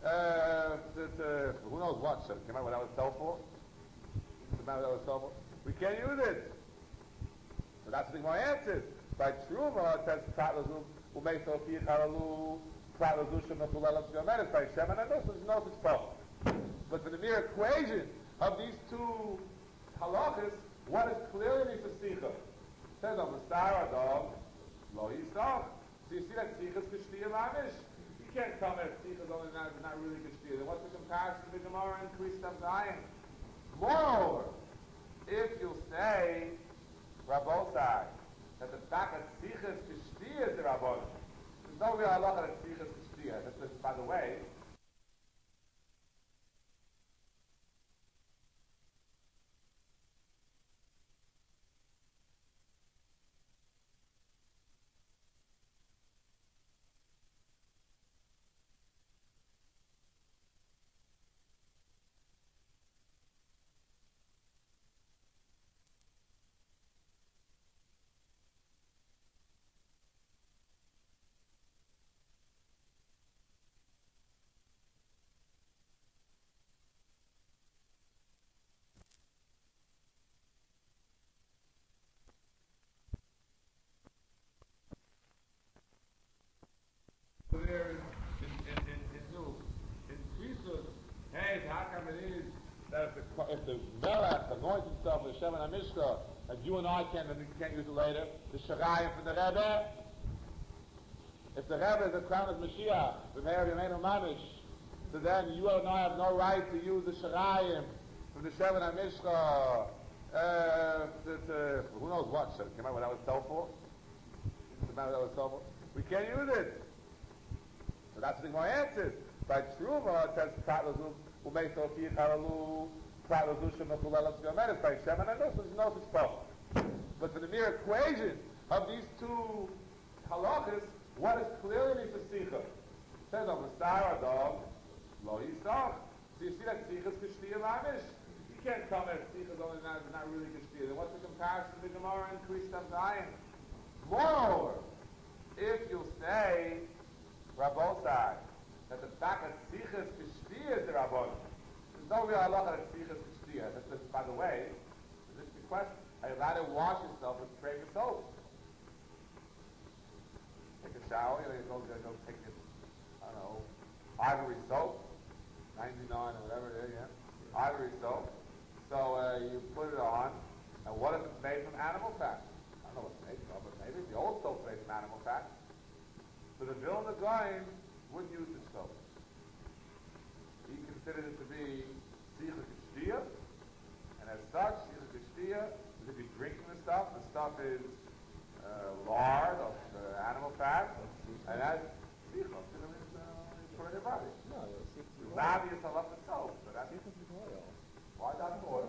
who knows what, so remember what that was sold for? Remember what that was sold for? We can't use it. So that's the Gemara answers. By Truma, it says, Umeito Fi Chalalu, Prat Ladusha Mechulel Shgameres by Shem, and I know there's no such problem. But for the mere equation of these two halachas, one is clearly Nisasicha. It says on the Star Dog, Lo Yisach. So you see that Sicha is Kishtiya Mamish. You can't tell me that Sicha is only not really Kishtiya. Then what's the comparison to the Gemara and Kriyas Zayin? Moreover, if you say, Rabbosai, that the fact that Sicha is Kishtiya is the Rabbosai, there's no real halacha that Sicha is Kishtiya. That's just, by the way, there in Krisus, hey, how come it is that if the Melech anoints himself with Shem and Amishka, and you and I can't use it later, the Shagayim from the Rebbe, if the Rebbe is the crown of Mashiach, the Meir Yemenu Mamish, so then you and I have no right to use the Shagayim from the Shem and Amishka, who knows what, so came out what that was sold for? We can't use it. So that's the my answer. By Truma, it says, Prat Lazum, Umeito Fi Chalalu, Prat Lazusha Mechulel Shgameres by Shem, and I know there's no such problem. But for the mere equation of these two halachas, one is clearly Nisasicha. It says on the Star Dog, Lo Yisach. So you see that Sicha is Kishtiya Mamish. You can't tell me that Sicha is only not really Kishtiya. Then what's the comparison to the Gemara and Kriyas Zayin? Moreover, if you say, Rabbosai, that the fact that Sicha is Kishtiya is the Rabbosai, there's no real halacha that Sicha is Kishtiya. That's just, by the way, this is the question. Are you allowed to wash yourself with Traeger soap? Take a shower, you go take it, I don't know, ivory soap, 99 or whatever it is, yeah? Ivory soap. So you put it on, and what if it's made from animal fat? I don't know what it's made from, but maybe the old soap's made from animal fat. So the Vilna Gaon wouldn't use this soap. He considered it to be Sicha Kishtiya, and as such, Sicha Kishtiya is if you're drinking the stuff is lard of animal fat, and that's Sicha. It's for your body. No, it's Obvious I love the soap, but that's oil. why not oil?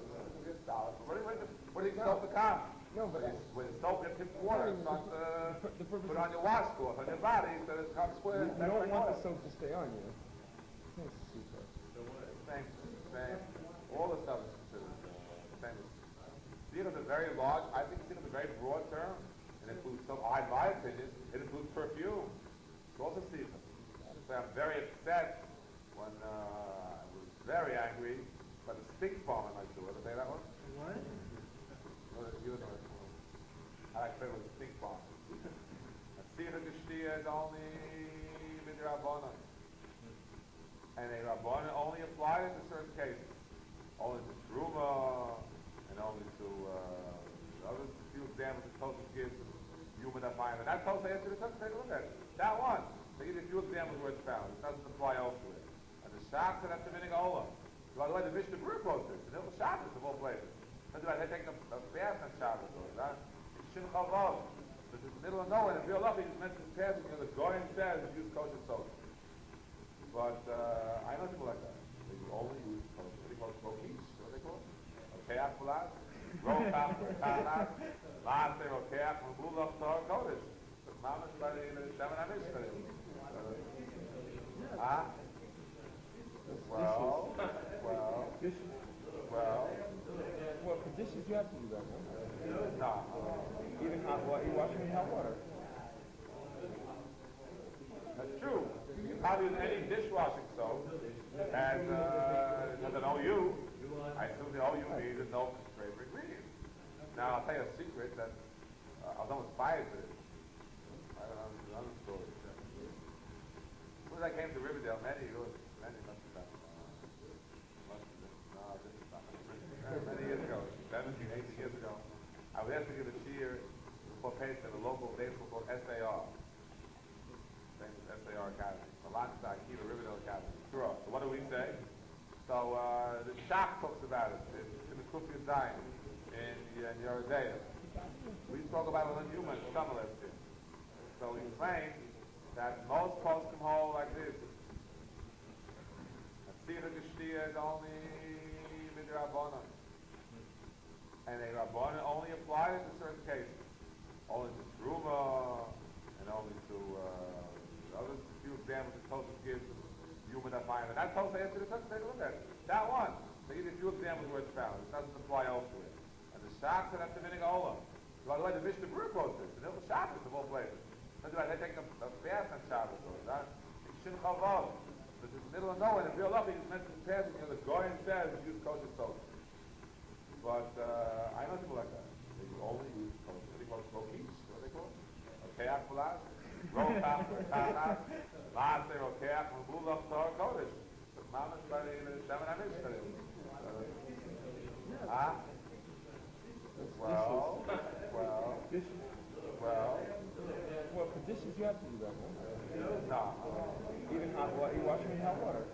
What do you soap become? No, but When soap gets in water, it's not put on your washcloth on your body so it comes square. you don't want the soap to stay on you. It's super. Same. All the stuff is considered same. Sicha is a very large, I think Sicha is a very broad term. It includes some, in my opinion, it includes perfume. It's also Sicha. So I'm very upset when I was very angry by the stink bomb in my store. Did I say that one? What? You know, I like to play with the stink bomb. A Sicha Kishtiya is only with the Rabbanon. And a Rabbanon only applies in certain cases. Only to Truma, and only to other few examples that Tosfos gives human Afayim. And that Tosfos answer the Tosfos, take a look at it. That one. They give you a few examples where it's found. It doesn't apply elsewhere. And the Shabbos, that's the Minig Olam. By the way, the Mishnah Berurah quotes this. The Hilchos Shabbos of all places. That's why they take a bath on Shabbos. It's Shin Chavov. But it's in the middle of nowhere. If you're lucky, just mention the passage. The Goyen says use kosher soap. But I know people like that. They only use kosher. What do you call it? Rokish? What do they call it? Okeach Fulas? Rokach, Rokalas. Latte, Okeach, Mulach, Torah, Kodesh. But Mama's by the Shem and Amishka. Well, for dishes you have to do that, no? no. Even hot water, you wash them in hot water. That's true. You can probably use any dishwashing soap as an OU. I assume the OU means there's no flavor ingredients. Now, I'll tell you a secret that I was almost fired for this. I don't When I came to Riverdale, many years ago, 17, 18 years ago, I was asked to give a cheer for Pesach at a local day school called SAR. SAR Academy. Malanta Akila Riverdale Academy. Sure. So what do we say? So the Shach talks about it in the Kufi Zion in Yeridea. We spoke about it on Human Summer last year. So we explained that most poskim hold like this. Tzira Geshtia is only midrabanan, and a rabbanan only applies in certain cases, only to truma, and only to other few examples that Tosfos gives human afayim. And that Tosfos answer the question. Take a look at it. That one. They give you a few examples where it's found. It doesn't apply elsewhere. And the Shach said that's the Minig Olam. By the way, the Mishnah Berurah quotes this. The Hilchos Shabbos of all places. That's why they take a fast on Shabbos. Shin Chavod. But in the middle of nowhere, if you're lucky, it's meant to be passing. The Goyen says use kosher salt. But I know people like that. They only use kosher. What do they call it? Rokish? What do they call it? Okeach Fulas? Rokach, Rokach, Maser, Okeach, Mabulach, Torah, Kodesh. But Mamas by the Shemin HaMishpah. Well, for dishes you have to do that, right? No. Even hot water, you wash them in hot water.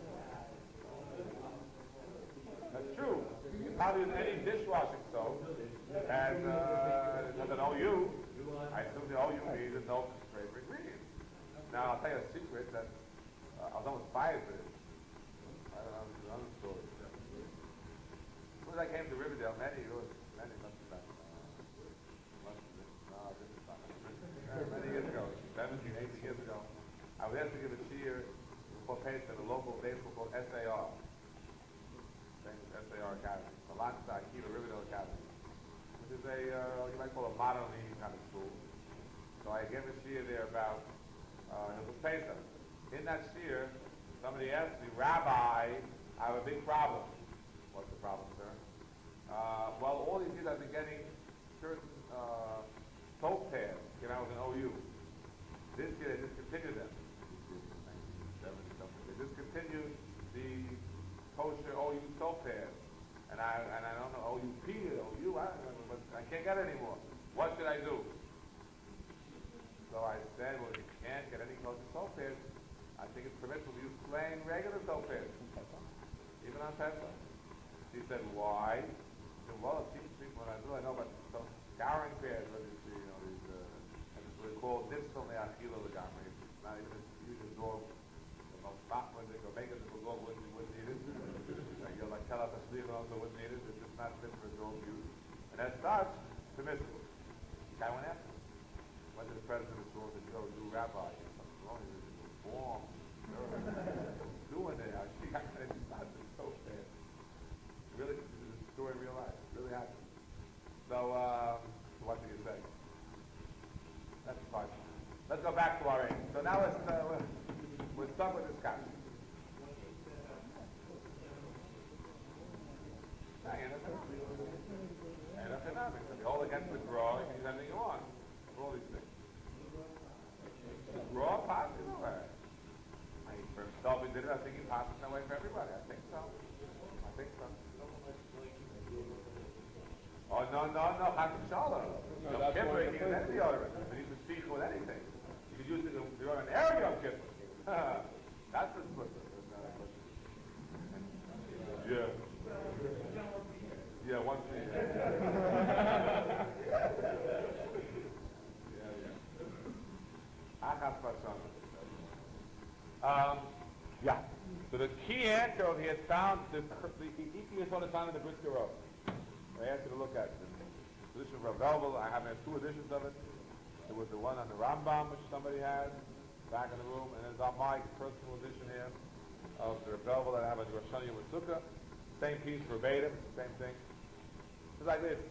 That's true. You can probably use any dishwashing soap as an OU. I assume the OU means a no favorite ingredient. Now, I'll tell you a secret that I was almost fired for this. I don't know, it's another story. When I came to Riverdale, many years ago, 17, 18 years ago, I was asked to give a cheer for Pesach at a local day school called SAR. SAR Academy. Malanta Akila Riverdale Academy. Which is you might call a modern kind of school. So I gave a cheer there about Hilchos Pesach. In that cheer, somebody asked me, Rabbi, I have a big problem. What's the problem, sir? Well, all these years I've been getting certain soap pads when I was in OU. This year they discontinued them. They discontinued the kosher OU soap pads. And I don't know, OUP or OU, I don't remember, but I can't get it anymore. What should I do? So I said, well, if you can't get any kosher soap pads, I think it's permissible to use plain, regular soap pads. Even on Pesach. She said, why? I said, well, it seems to me when I know about some scouring pads, whether you see, these, and it's what they call nipsel me'achila legamri. It's not even a usual dog. The most when they go make it, the dog wouldn't need it. Like you're like tell us a sleeve also wouldn't need it. It's just not fit for a dog use. And as such, permissible. The guy went after him. Went to the president of the school and said, "Yo, you rabbi, something wrong with this form. Doing it. It's not so bad. Really, this is a story in real life. It really happened. So what do you say? That's fine. Let's go back to our aim. So now we're stuck with discussion. And economics. If you hold against the draw, you can use anything you want. For all these things. The draw passes away. For himself, he did it. I think he passes that way for everybody. I think so. Oh, no. Chas v'shalom. Yom Kippur, you can use any deodorant. You can use the speak with anything. You can use the deodorant air Yom Kippur. That's the split. Yeah. Yeah, one thing. Yeah. So the key answer over here is found, the equally is what is found in the Brisker Road. I asked you to look at it. The edition of Rav Velvel, I have two editions of it. There was the one on the Rambam, which somebody had, back in the room, and there's on my personal edition here of the Rav Velvel that I have at the Rosh Hashanah Yom Sukkah. Same piece, verbatim, same thing. It's like this.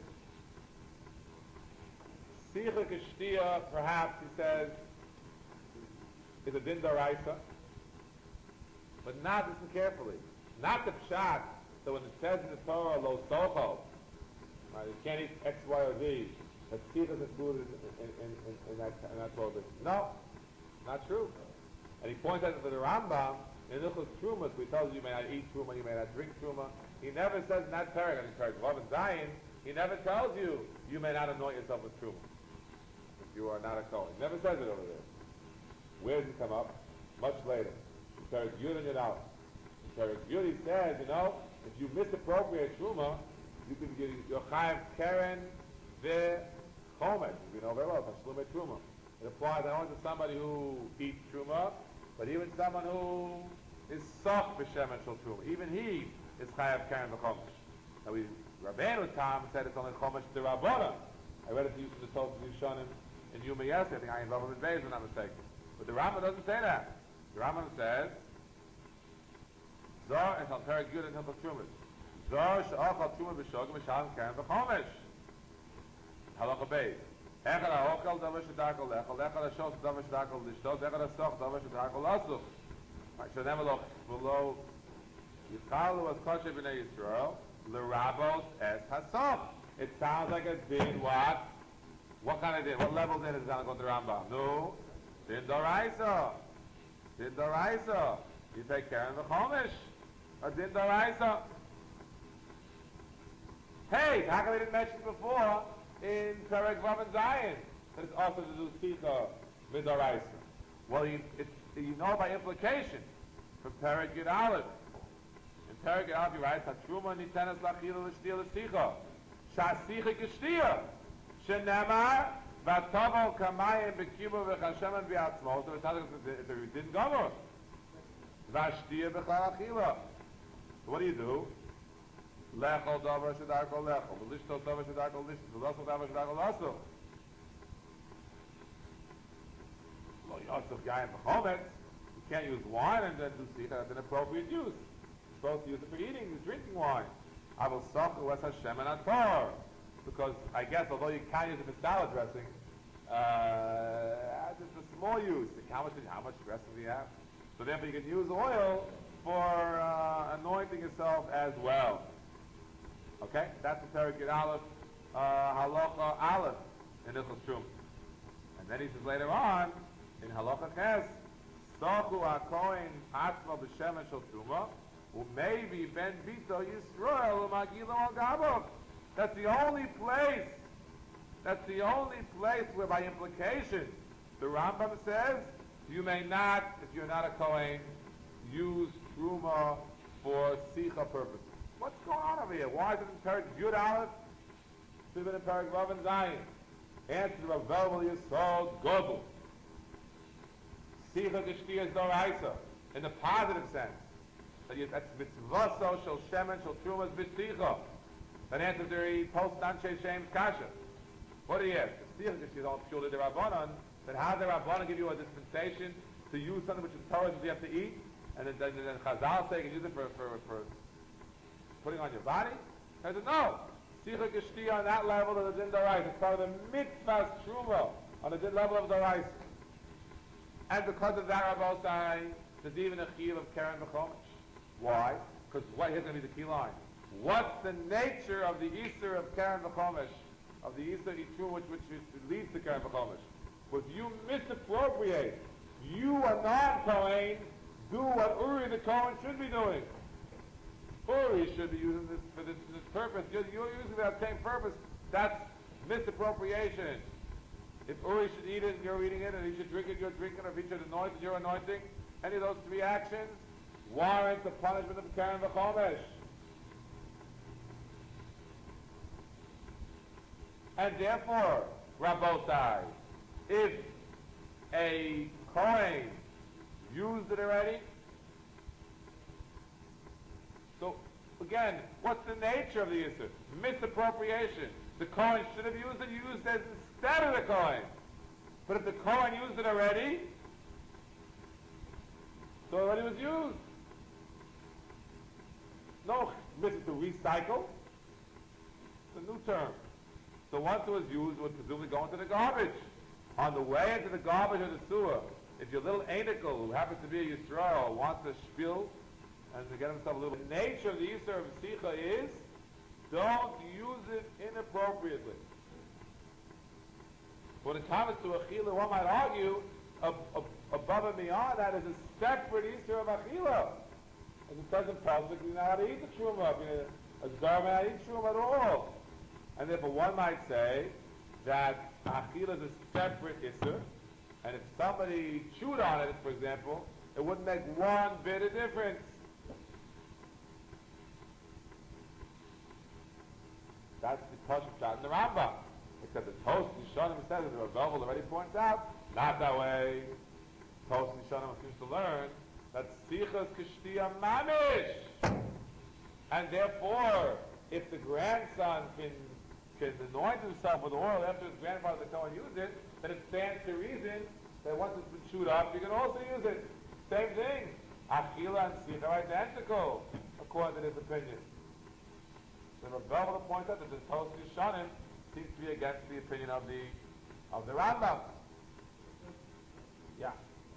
Sicha Kishtia, perhaps, he says, is a din d'oraisa, but not, listen carefully, not the pshat, so when it says in the Torah, lo socho, right, you can't eat X, Y, or Z, that Sicha is included in that prohibition. No, not true. And he points out that for the Rambam, in Ilchos Trumas, we tell you may not eat Truma, you may not drink Truma. He never says in that paragraph, in paragraph 11 Zion, he never tells you, you may not anoint yourself with Truma. If you are not a Kohen. He never says it over there. Where does it come up? Much later. In paragraph Yud and Yud Aleph. In paragraph Yud he says, if you misappropriate Truma, you can get your Chayav Keren the Chomet. You know very well, Tashlume Truma. It applies not only to somebody who eats Truma, but even someone who is soft b'shemen shel Truma. Even he is Chayav Keren the Chomet. Now Rabbeinu Tam said it's only Chomet to Rabbana. I read it to you from the Tosfos Yishanim in Yuma yesterday. I think I involved with Beis, if I'm not mistaken. But the Rambam doesn't say that. The Rambam says, Zor and Shal Perek Yud and Shal Trumas. Zor she'achal Truma b'shogim b'shalom Keren v'chomesh. Halacha Beis. Echad ha'ochel davar sh'darkol lechol, echad ha'shos davar sh'darkol lishtos, echad ha'soch davar sh'darkol lasuch. Shenem below Yichalu as kosher b'nei Yisrael, l'rabos es hasoch. It sounds like a din what? What kind of din? What level din is it going to go to the Rambam? No. Din Doraisa. Din Doraisa. You take care of the Chomish. A Din Doraisa. Hey, how come we didn't mention before in Perek Vav and Zion that it's also to do Sikha with Doraisa? Well, you know by implication from Perek Yud Aleph. In Perek Yud Aleph, he writes, Hatruma nitenes lachila l'shtia l'sicha. Sha'asicha k'shtia. Shenemar v'tavo kamayim b'kibu v'chashemen v'atzmo. So it's a din gomor. V'ashtia b'chlal achila. So what do? Lechol davar shedarkol lechol. V'lishtos davar shedarkol lishtos. V'lasol davar shedarkol lasol. Lo yosef yayin v'chometz. You can't use wine and then do sikha. That's an appropriate use. You're supposed to use it for eating, drinking wine. Avol sochu es Hashemen ator. Because I guess although you can use it for salad dressing, it's a small use. How much dressing do you have? So therefore you can use oil for anointing yourself as well. Okay? That's the Perek Yud Aleph, Halacha Aleph in Ilchos Truma. And then he says later on, in Halacha Ches, Sochu HaKohen Atzma B'Shemen Shel Truma, U'Maybe Ben Bito Yisrael U'Magilo Al Gabok. That's the only place where by implication the Rambam says you may not, if you're not a Kohen, use Truma for Sikha purposes. What's going on over here? Why is it in Perek Yud Aleph? Should have been in Perek Vav and Zion. Answer to Rav Velvel Yisrael Godel. Sikha Geshtia is Doraisa, in the positive sense. That's mitzvah shel shemen shel Trumas b'Sikha. That answers the post-Anshe Shem's kasha. What do you ask? The Sikha Geshtia is all purely the Rabbanon. Then how does the Rabbanon give you a dispensation to use something which is Torah that you have to eat? And then Chazal say you can use it for putting on your body? I said, no. Sikha Geshtia on that level of the Din Dorais. It's part of the mitzvah's Truma on the Din level of Dorais. And because of that, Rabbi say, there's even a chiyuv of Keren v'chomesh. Why? Because here's going to be the key line. What's the nature of the Easter of Keren v'chomesh, of the Easter Itru, which leads to Keren v'chomesh? If you misappropriate, you are not Kohen, do what Uri the Kohen should be doing. Uri should be using this for this purpose. You're using that same purpose. That's misappropriation. If Uri should eat it and you're eating it, and he should drink it, you're drinking it, or if he should anoint it, you're anointing, any of those three actions warrant the punishment of Keren v'chomesh. And therefore, Rabotai, if a Kohen used it already, so again, what's the nature of the issue? Misappropriation. The Kohen should have used it instead of the Kohen. But if the Kohen used it already, so it already was used. No mitzvah to recycle. It's a new term. So once it was used, it would presumably go into the garbage. On the way into the garbage or the sewer, if your little anicle who happens to be a Yisrael wants to spill and to get himself a little... The nature of the Yisra of Sikha is, don't use it inappropriately. When it comes to Achila, one might argue, a above and beyond that is a separate Easter of Achila. And it doesn't possibly know how to eat the truma. A Zar may not eat truma at all. And therefore one might say that Achila is a separate Isser, and if somebody chewed on it, for example, it wouldn't make one bit of difference. That's the Pasuk shot in the Rambam. Except the Toast Yishanim says, as the Rav already points out, not that way. Toast Yishanim seems to learn that Sichas Kishtiya Mamish. And therefore, if the grandson can anoint himself with oil after his grandfather can use it, then it stands to reason that once it's been chewed up, you can also use it. Same thing. Achila and Sicha are identical, according to this opinion. So Rav Elul points out that the Toast Yishanim seems to be against the opinion of the Rambam. Yeah.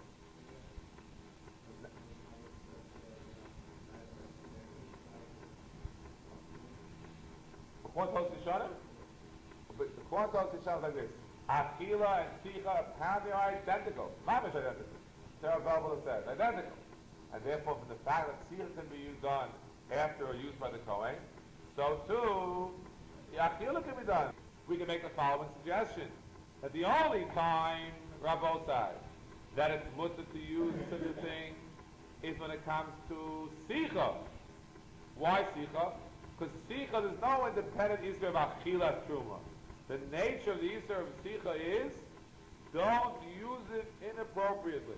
According to Toast Yishanim? But according to Toast Yishanim is like this. Achila and Sicha apparently are identical. Mamish identical. Rav Elul says, identical. And therefore, from the fact that Sicha can be used on after or used by the Kohen, so too, the Achila can be done. We can make the following suggestion. That the only time, Rabbosai, that it's mutter to use such a thing is when it comes to Sicha. Why Sicha? Because Sicha, there's no independent Isra of Achila Truma. The nature of the Isra of Sicha is, don't use it inappropriately.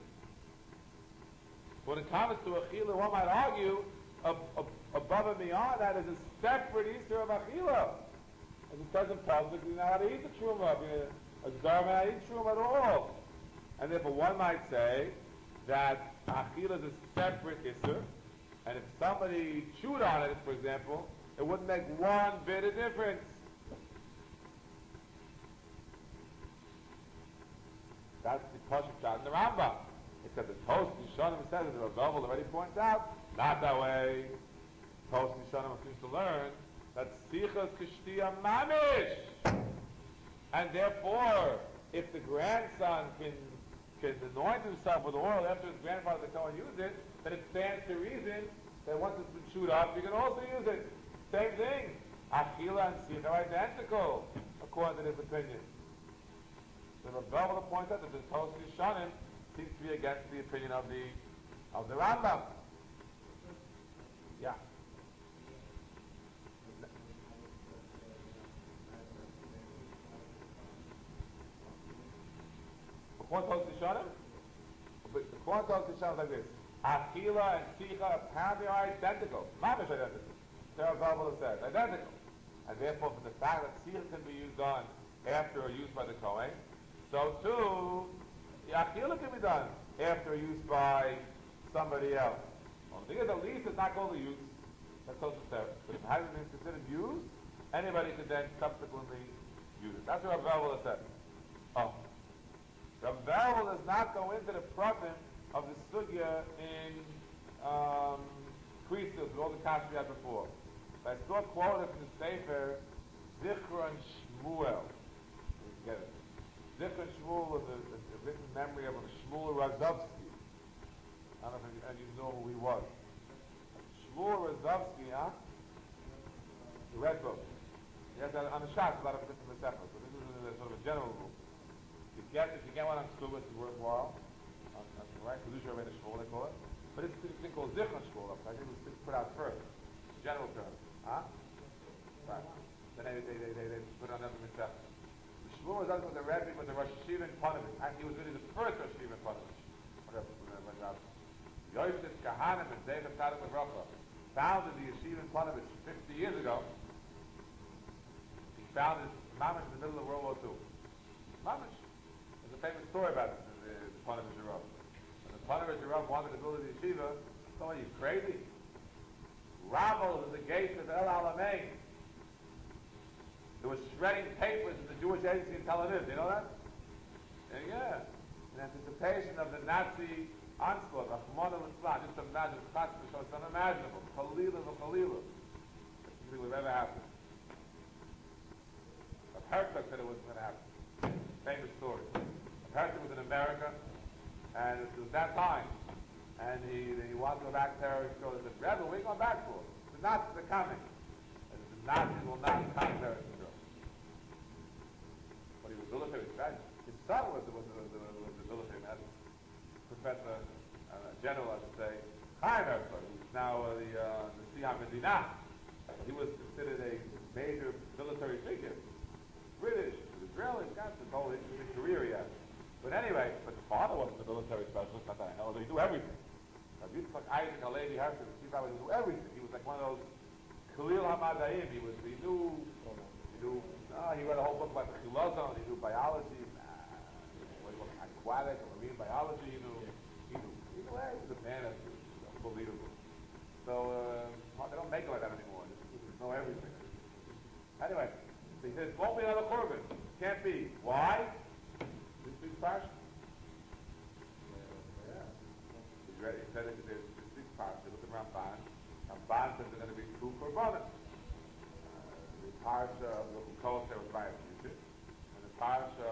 When it comes to Achila, one might argue, above and beyond that is a separate Easter of Achila. And it doesn't possibly know how to eat the truma. A Zar may not eat truma at all. And therefore one might say that Achila is a separate Isser, and if somebody chewed on it, for example, it wouldn't make one bit of difference. That's the Pasuk shot in the Rambam. Except the Toast Yishanim says, as the Rav already points out, not that way. Toast Yishanim seems to learn that Sichas Kishtiya Mamish. And therefore, if the grandson can anoint himself with oil after his grandfather can use it, then it stands to reason that once it's been chewed up, you can also use it. Same thing. Achila and Sicha are identical, according to this opinion. So Rav Elul points out that the Toast Yishanim seems to be against the opinion of the Rambam. Yeah. According to Toast Yishanim? But according to Toast Yishanim is like this. Achila and Sicha apparently are identical. Mamish identical. Rav Elul says, identical. And therefore, from the fact that Sicha can be used on after or used by the Kohen, so too, the Achila can be done after use by somebody else. Well, the thing is, at least it's not called a use. That's also separate. But if it hasn't been considered used, anybody could then subsequently use it. That's what Rav Elul said. Oh. Rav Elul does not go into the pratim of the sugya in Krisos with all the kasha we had before. But I saw quoted from the Sefer Zichron Shmuel. Get it. Zichron Shmuel was a written memory of Shmuel Razovsky. I don't know if any of you know who he was. Shmuel Razovsky, the red book. He has that on the shots, a lot of different receptors. So this is sort of a general rule. If you get one on Stubas, it's worthwhile. Right? Kedusha Rabbeinu Shmuel, they call it. But it's a thing called Zichron Shmuel. I think it was put out first. General term. Right. Then they put it on every receptor. Shmuel was also the Rebbe with the Rosh Yeshiva in Ponevezh. He was really the first Rosh Yeshiva in Ponevezh. Yosef Kahanim and David Tzadik Levracha founded the Yeshiva in Ponevezh 50 years ago. He founded Mamish in the middle of World War II. Mamish. There's a famous story about it in the Ponevezh Rav. When the Ponevezh Rav wanted to build a yeshiva, someone, are you crazy? Ravel was the gate of El Alamein. There was shredding papers in the Jewish agency in Tel Aviv. Do you know that? Yeah. In anticipation of the Nazi onslaught, Rahman al-Islam. Just imagine, it's unimaginable. Khalila v'Khalila. It would ever happen. But Herzog said it wasn't going to happen. Famous story. Herzog was in America. And it was that time. And he wanted to go back to Eretz Yisrael. He said, Rebbe, where are you going back for? The Nazis are coming. And the Nazis will not come to Eretz Yisrael. But he was military strategist. His son was the military man. Professor, general, I should say, Chaim Herzog, who's now the Nasi HaMedina. He was considered a major military figure. British, Israeli, got this whole interesting career he had. But anyway, but his father wasn't a military specialist, not that I know, he knew everything. Like Isaac Halevi Herzog, he knew everything. He was like one of those Khalil Hamadayim. He knew, he read a whole book about the Chilazon, he knew biology, aquatic and marine biology, he knew he was a man that's unbelievable. So, they don't make it like that anymore. They know everything. Anyway, so he says, won't be another Korban. Can't be. Why? This big parsha. Yeah. He's ready. He said that there's this big parsha. Look at Ramban. Ramban says there's going to be 2 Korbanos. The parsha of the Kosher was by a future. And the parsha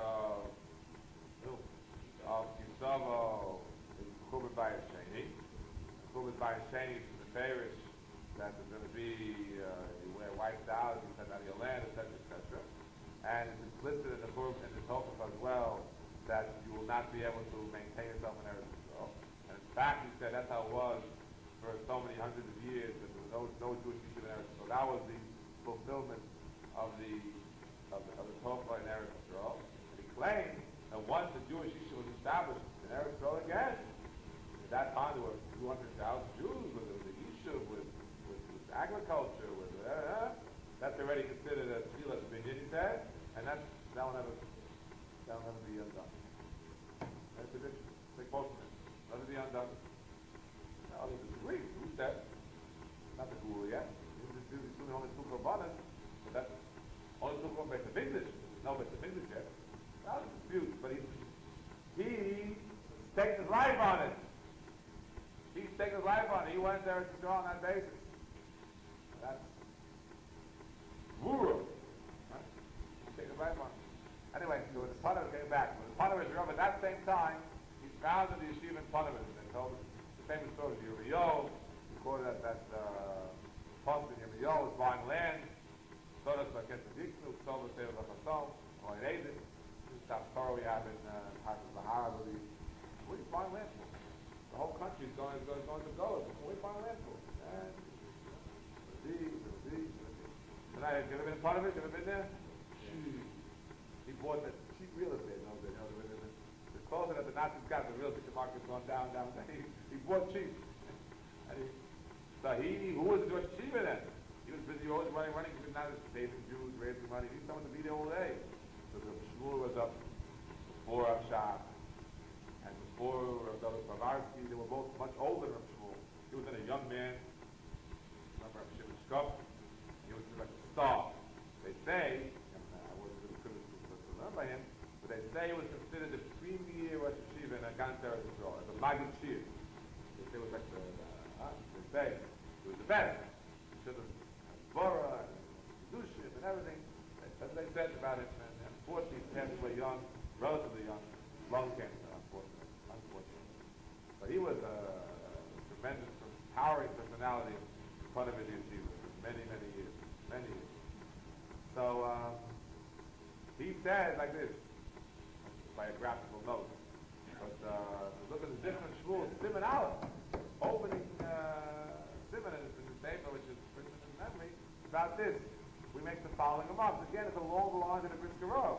of Yisavo is Korban by a Sheni. Korban by a Sheni is the Farish that is going to be, you wear white dowels, you send out of your land, etc., etc. And it's implicit in the Torah as well that you will not be able to maintain yourself in Eretz Yisrael. And in fact, he said that's how it was for so many hundreds of years, that there was no Jewish yeshiva in Eretz Yisrael. That was the fulfillment of the Torah in Eretz Yisrael. And he claimed that once the Jewish yeshiva was established in Eretz Yisrael again, at that time there were 200,000 Jews with the yeshiva, with agriculture, that's already considered a tefillah binyan, he said, and that'll never be undone. That's tradition. Take most of it. Never be undone. Now, they disagree. Who said? Not the guru yet. This is only 2 Korbanos, but that's only 2 Korbanos based on English. No, based on English yet. That was dispute, but he staked his life on it. He staked his life on it. He went there to go on that basis. That's guru. Right? Take the right one. Anyway, so the Panever came back. When the Panever is at that same time, he founded the yeshiva in Panever. They told us the famous story of Yirmiyahu. He quoted that Pasuk in Yirmiyahu was buying land. Sodas Baket Diknu, Sodas Seva Bachasom, or in Edith. This is that story we have in Hashim Bahara. What are you buying land for? The whole country is going to go. What are you buying land for? Have you ever been part of it? You ever been there? He bought that cheap real estate. The closer that the Nazis got, the real estate market's gone down. He bought cheap. And who was the Jewish yeshiva then? He was busy always running to the United States, Jews, raising money. He needed someone to be there all day. So the Shmuel was up before Avshar and before Rabbi Bavarsky. They were both much older than Shmuel. He was then a young man. Remember Shimon Shkop? He was like a star. They say, I wasn't really good to learn by him, but they say it was considered the premier Rosh Yeshiva in Gans Eretz Yisrael, as a Maggid Shir. They say it was like they say it was the best. He should have Bora and Dushim and everything. That's what they said about him. And unfortunately, he passed away young, relatively young, lung cancer, unfortunately. But he was a tremendous, towering personality in front of his yeshiva for many, many years. So he says like this, biographical note. But look at the different schools. Simon Aleph, opening Simon in the paper, which is written in memory about this. We make the following remarks. Again, it's along the lines of the Brisker Row.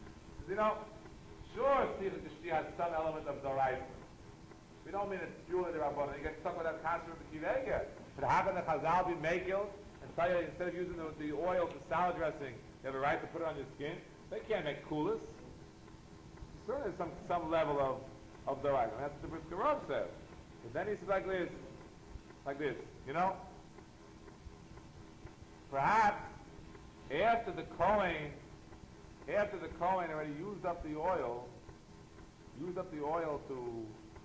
Sure, Tziduk has some element of Doraisa. We don't mean it's purely the Rabbanan. You get stuck with that concept of the Kivega. But how can the Chazal be Megil and tell you instead of using the oil for salad dressing, you have a right to put it on your skin? They can't make kulas. Certainly some level of the right. And that's what the Brisker Rav says. But then he says like this, perhaps after the Kohen already used up the oil to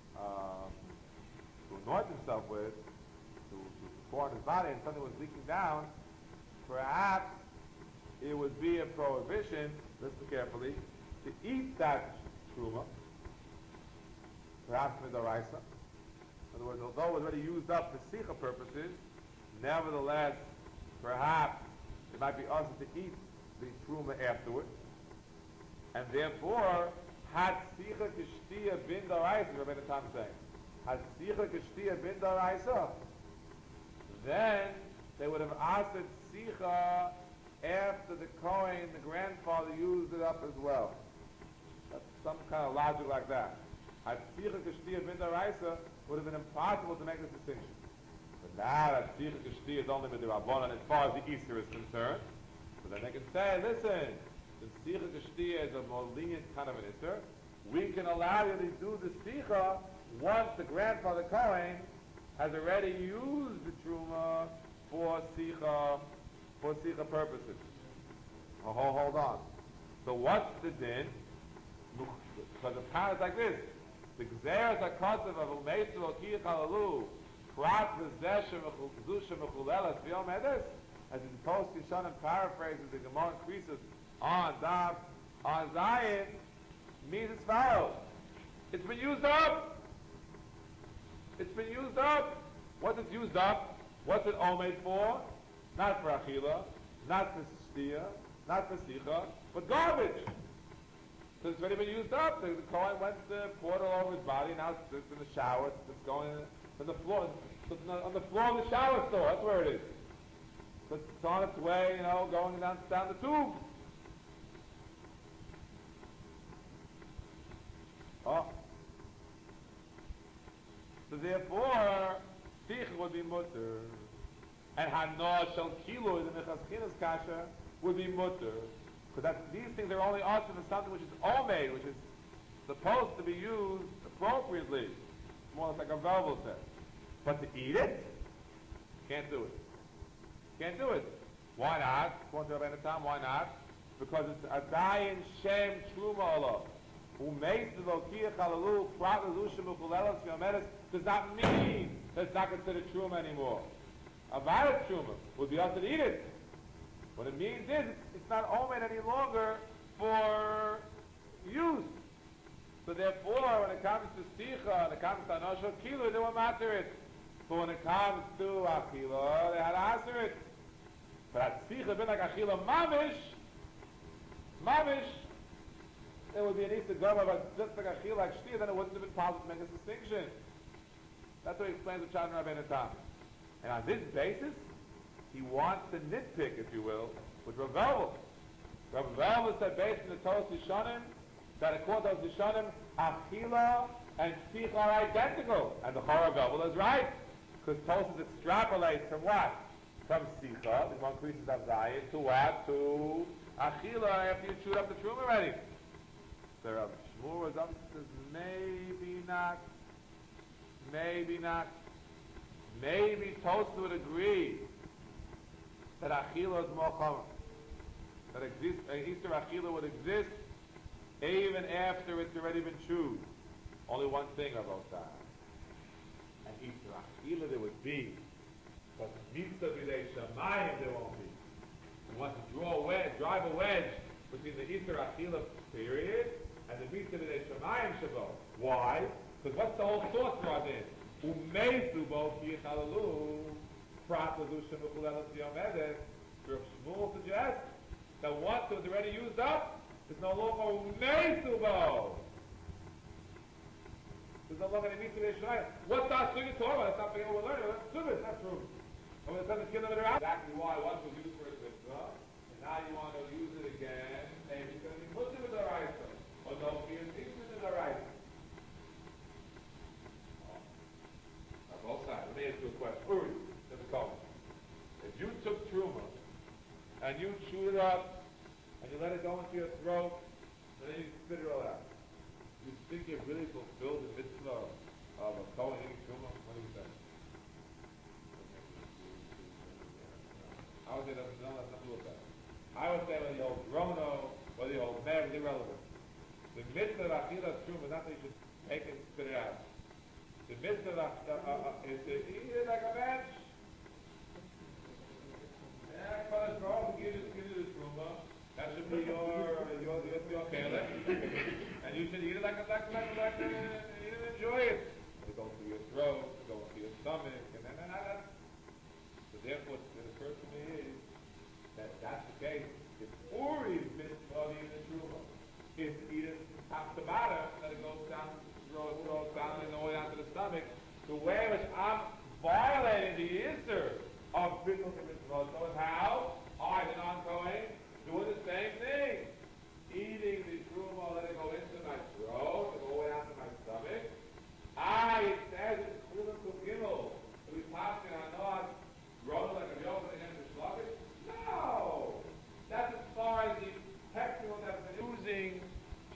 anoint himself with, to pour on his body, and something was leaking down, perhaps it would be a prohibition, listen carefully, to eat that truma, perhaps midaraisa. In other words, although it was already used up for sikha purposes, nevertheless, perhaps it might be also to eat the truma afterwards. And therefore, had sikha kishtiya bin daraisa, Rabbi Natan saying, had sikha kishtiya bin daraisa, then they would have asked sikha after the Kohen, the grandfather, used it up as well. That's some kind of logic like that. Had sikha kishtiya bin daraisa, would have been impossible to make this distinction. But now that sikha kishtiya is only with the Rabbanan as far as the Easter is concerned, so then they can say, listen, since sikha kishtiya is a more lenient kind of an Easter, we can allow you to do the sikha once the grandfather Kohen has already used the truma for sikha purposes. Oh, hold on. So what's the din? Because the pattern is like this. The gzeres hakasav of umeisu okiyah chalalu prat v'zeshem v'chuzusha v'chulelas v'yom edes, as in Post Yishanim paraphrases, the Gemara increases on Zion, means as follows. It's been used up. It's been used up. What's it used up? What's it omed for? Not for achila, not for stia, not for sicha, but garbage. So it's already been used up. The Kohen went to poured all over his body. Now it's in the shower. It's going to the floor. It's on the floor of the shower store. That's where it is. So it's on its way, going down the tube. Oh. So therefore, sikh would be mutter, and hana shel kilo in the mechazchinas kasha would be mutter, because these things are only awesome for something which is omed, which is supposed to be used appropriately, more or less like a verbal says. But to eat it, can't do it. Can't do it. Why not? According to Rabbi Natan, why not? Because it's a dayin shem truma Allah. Does not mean that it's not considered truma anymore. A valid truma would be us to eat it. What it means is it's not omen any longer for use. So therefore, when it comes to sicha, when it comes to anoshel kilo, they will matter it. But when it comes to achila, they had to answer it. But at sicha been like achila mamish, there would be an Easter Goma, but just like achila, like shtir, then it wouldn't have been possible to make a distinction. That's what he explains with Shadran Rabbi Natan. And on this basis, he wants to nitpick, if you will, with Rav Velvel. Rav Velvel said based on the Toros Yishanim, that according to Yishanim, achila and sicha are identical. And the Rav Velvel is right. Because Tosos extrapolates from what? From sicha, the one increases of Zion, to what? To achila after you chewed up the truma already. So Rav Shmuel was up and says, maybe not. Maybe Tosos would agree that achila is more common. That Easter achila would exist even after it's already been chewed. Only one thing about that. And Easter achila there would be, but mitzvah b'dei shamayim there won't be. You want to drive a wedge between the Easter achila period and the mitzvah b'dei shamayim shabbat. Why? Because what's the whole thought for this? Umeizu bo ki yechalalu prat l'zusha v'chulelas yom edes. Rav Shmuel suggests that once it was already used up, it's no longer umeizu bo. There's no longer any mitzvah b'dei shamayim. What's that sugi Torah? That's not being able to learn. That's stupid. That's true. And when it doesn't kill them around, exactly why once was used for a mitzvah, and now you want to use it again, maybe it's going to be mutter with the raisa, or no fear things with the raisa. Both sides. Let me ask you a question. Uri, to the comment. If you took truma and you chewed it up and you let it go into your throat and then you spit it all out, you think you really fulfilled the mitzvah of a Kohen eating truma? What do you say? I would say that's nothing to do with that. I would say whether you hold Rono, whether you hold Meir, is irrelevant. The mitzvah of Achilas truma is not that you should take it and spit it out. The mitzvah is to eat it like a bench. Yeah, Kodesh Baruch give you this truma. That should be your kelim. And you should eat it like a, eat it and enjoy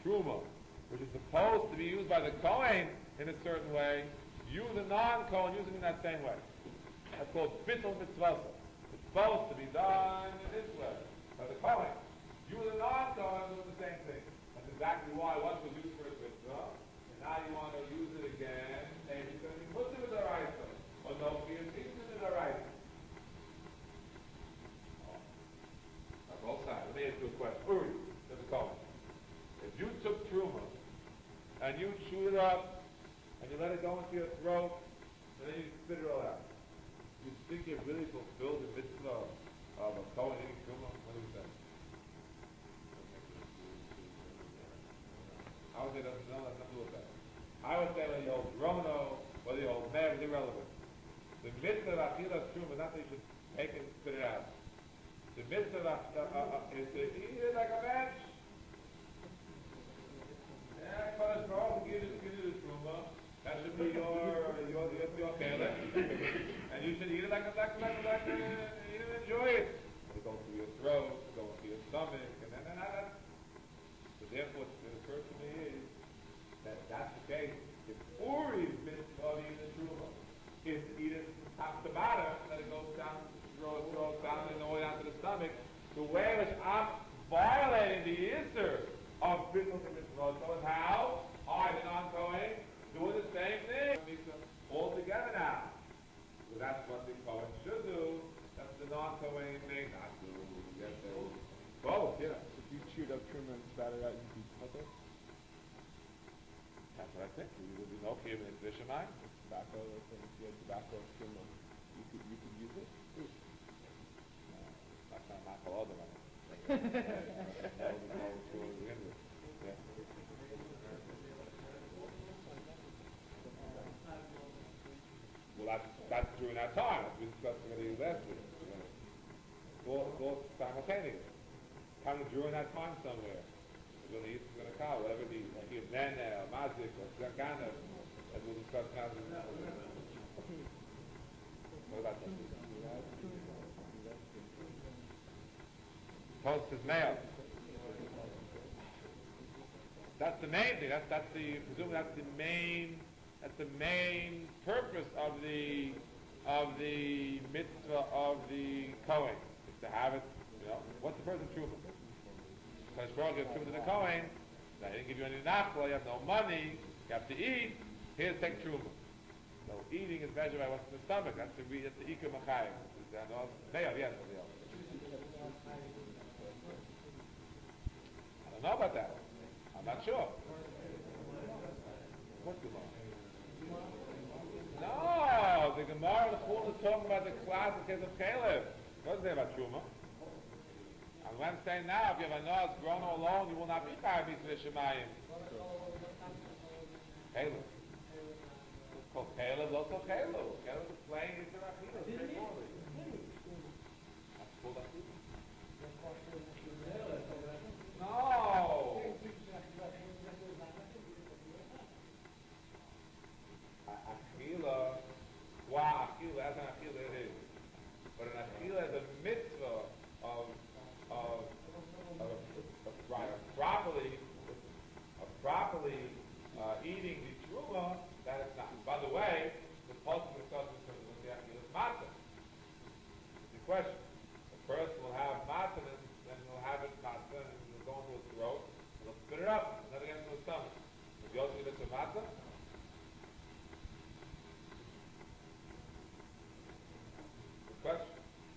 truma, which is supposed to be used by the Kohen in a certain way, you, the non-Kohen, use it in that same way. That's called bittul mitzvah. It's supposed to be done in this way by the Kohen. You, the non-Kohen, do the same thing. That's exactly why once was used for a mitzvah, and now you want to use it again, maybe it's going to be Muslim with the right, or no, be a decent with the right. Both sides. Let me ask you a question. Uri, there's a Kohen. If you took truma and you chewed it up and you let it go into your throat and then you spit it all out, you think it really fulfilled the mitzvah of a Kohen eating truma? What do you say? I would say that's nothing to do with that. I would say whether the old Rono or the old man is irrelevant. The mitzvah of achilas truma, not that you should take it and spit it out. The mitzvah is to eat it like a bench. Yeah, Kodesh Baruch Hu give you the truma. That should be your keilah, and you should eat it like eat it and enjoy it. It goes through your throat, it goes through your stomach, and then. So therefore, what occurs to me is that that's the case. If Uri's mitzvah of eating the truma is to eat it top to bottom, that it goes down. Throw down and all the way down to the stomach. The way in which I'm violating the Yisr of bittul mitzvah. So how? I, the non-Kohen, doing the same thing. All together now. So that's what the Kohen should do. That's the non-Kohen may not do. Yes, both, yeah. If you chewed up truma and spat it out, you'd be puzzled. That's what I think. There would be no kiyum in the Shemayim. Tobacco, I think if you had tobacco or truma, you could use it. That's not my fault. Well, that's during that time. As we discussed already last week. All simultaneous. Kind of during that time somewhere. When the Yisr is going to call, whatever it be, like a Mene, or Mazik, or Zakana, as we'll discuss now. What about that? Post is male. That's the main thing. Presumably that's the main purpose of the mitzvah of the Kohen, is to have it. What's the purpose of truma? Because Baruch gives truma to the Kohen. Now he didn't give you any nachla. You have no money. You have to eat. Here's take truma. So eating is measured by what's in the stomach. That's the ikar machayim. Yes. I don't know about that. I'm not sure. What Gemara? No, the Gemara the Chul is talking about the classic case of Caleb. What does it say about Truma? And what I'm saying now, if you have a nose grown alone, you will not be chayav mitzvah Shemayim. Caleb. It's called Caleb, also Caleb. Caleb is playing into Achilles. That's called Achilles. No! Achila, wow, Achila, that's an Achila it is. But an Achila is a mitzvah of properly eating the truma, that is not. By the way, the pasuk discusses when the Achila is matzah. The question: a person will have matzah and he'll have it matzah and it'll go into his throat, and he'll spit it up, and then again into his stomach. If you also give it to matzah. Question?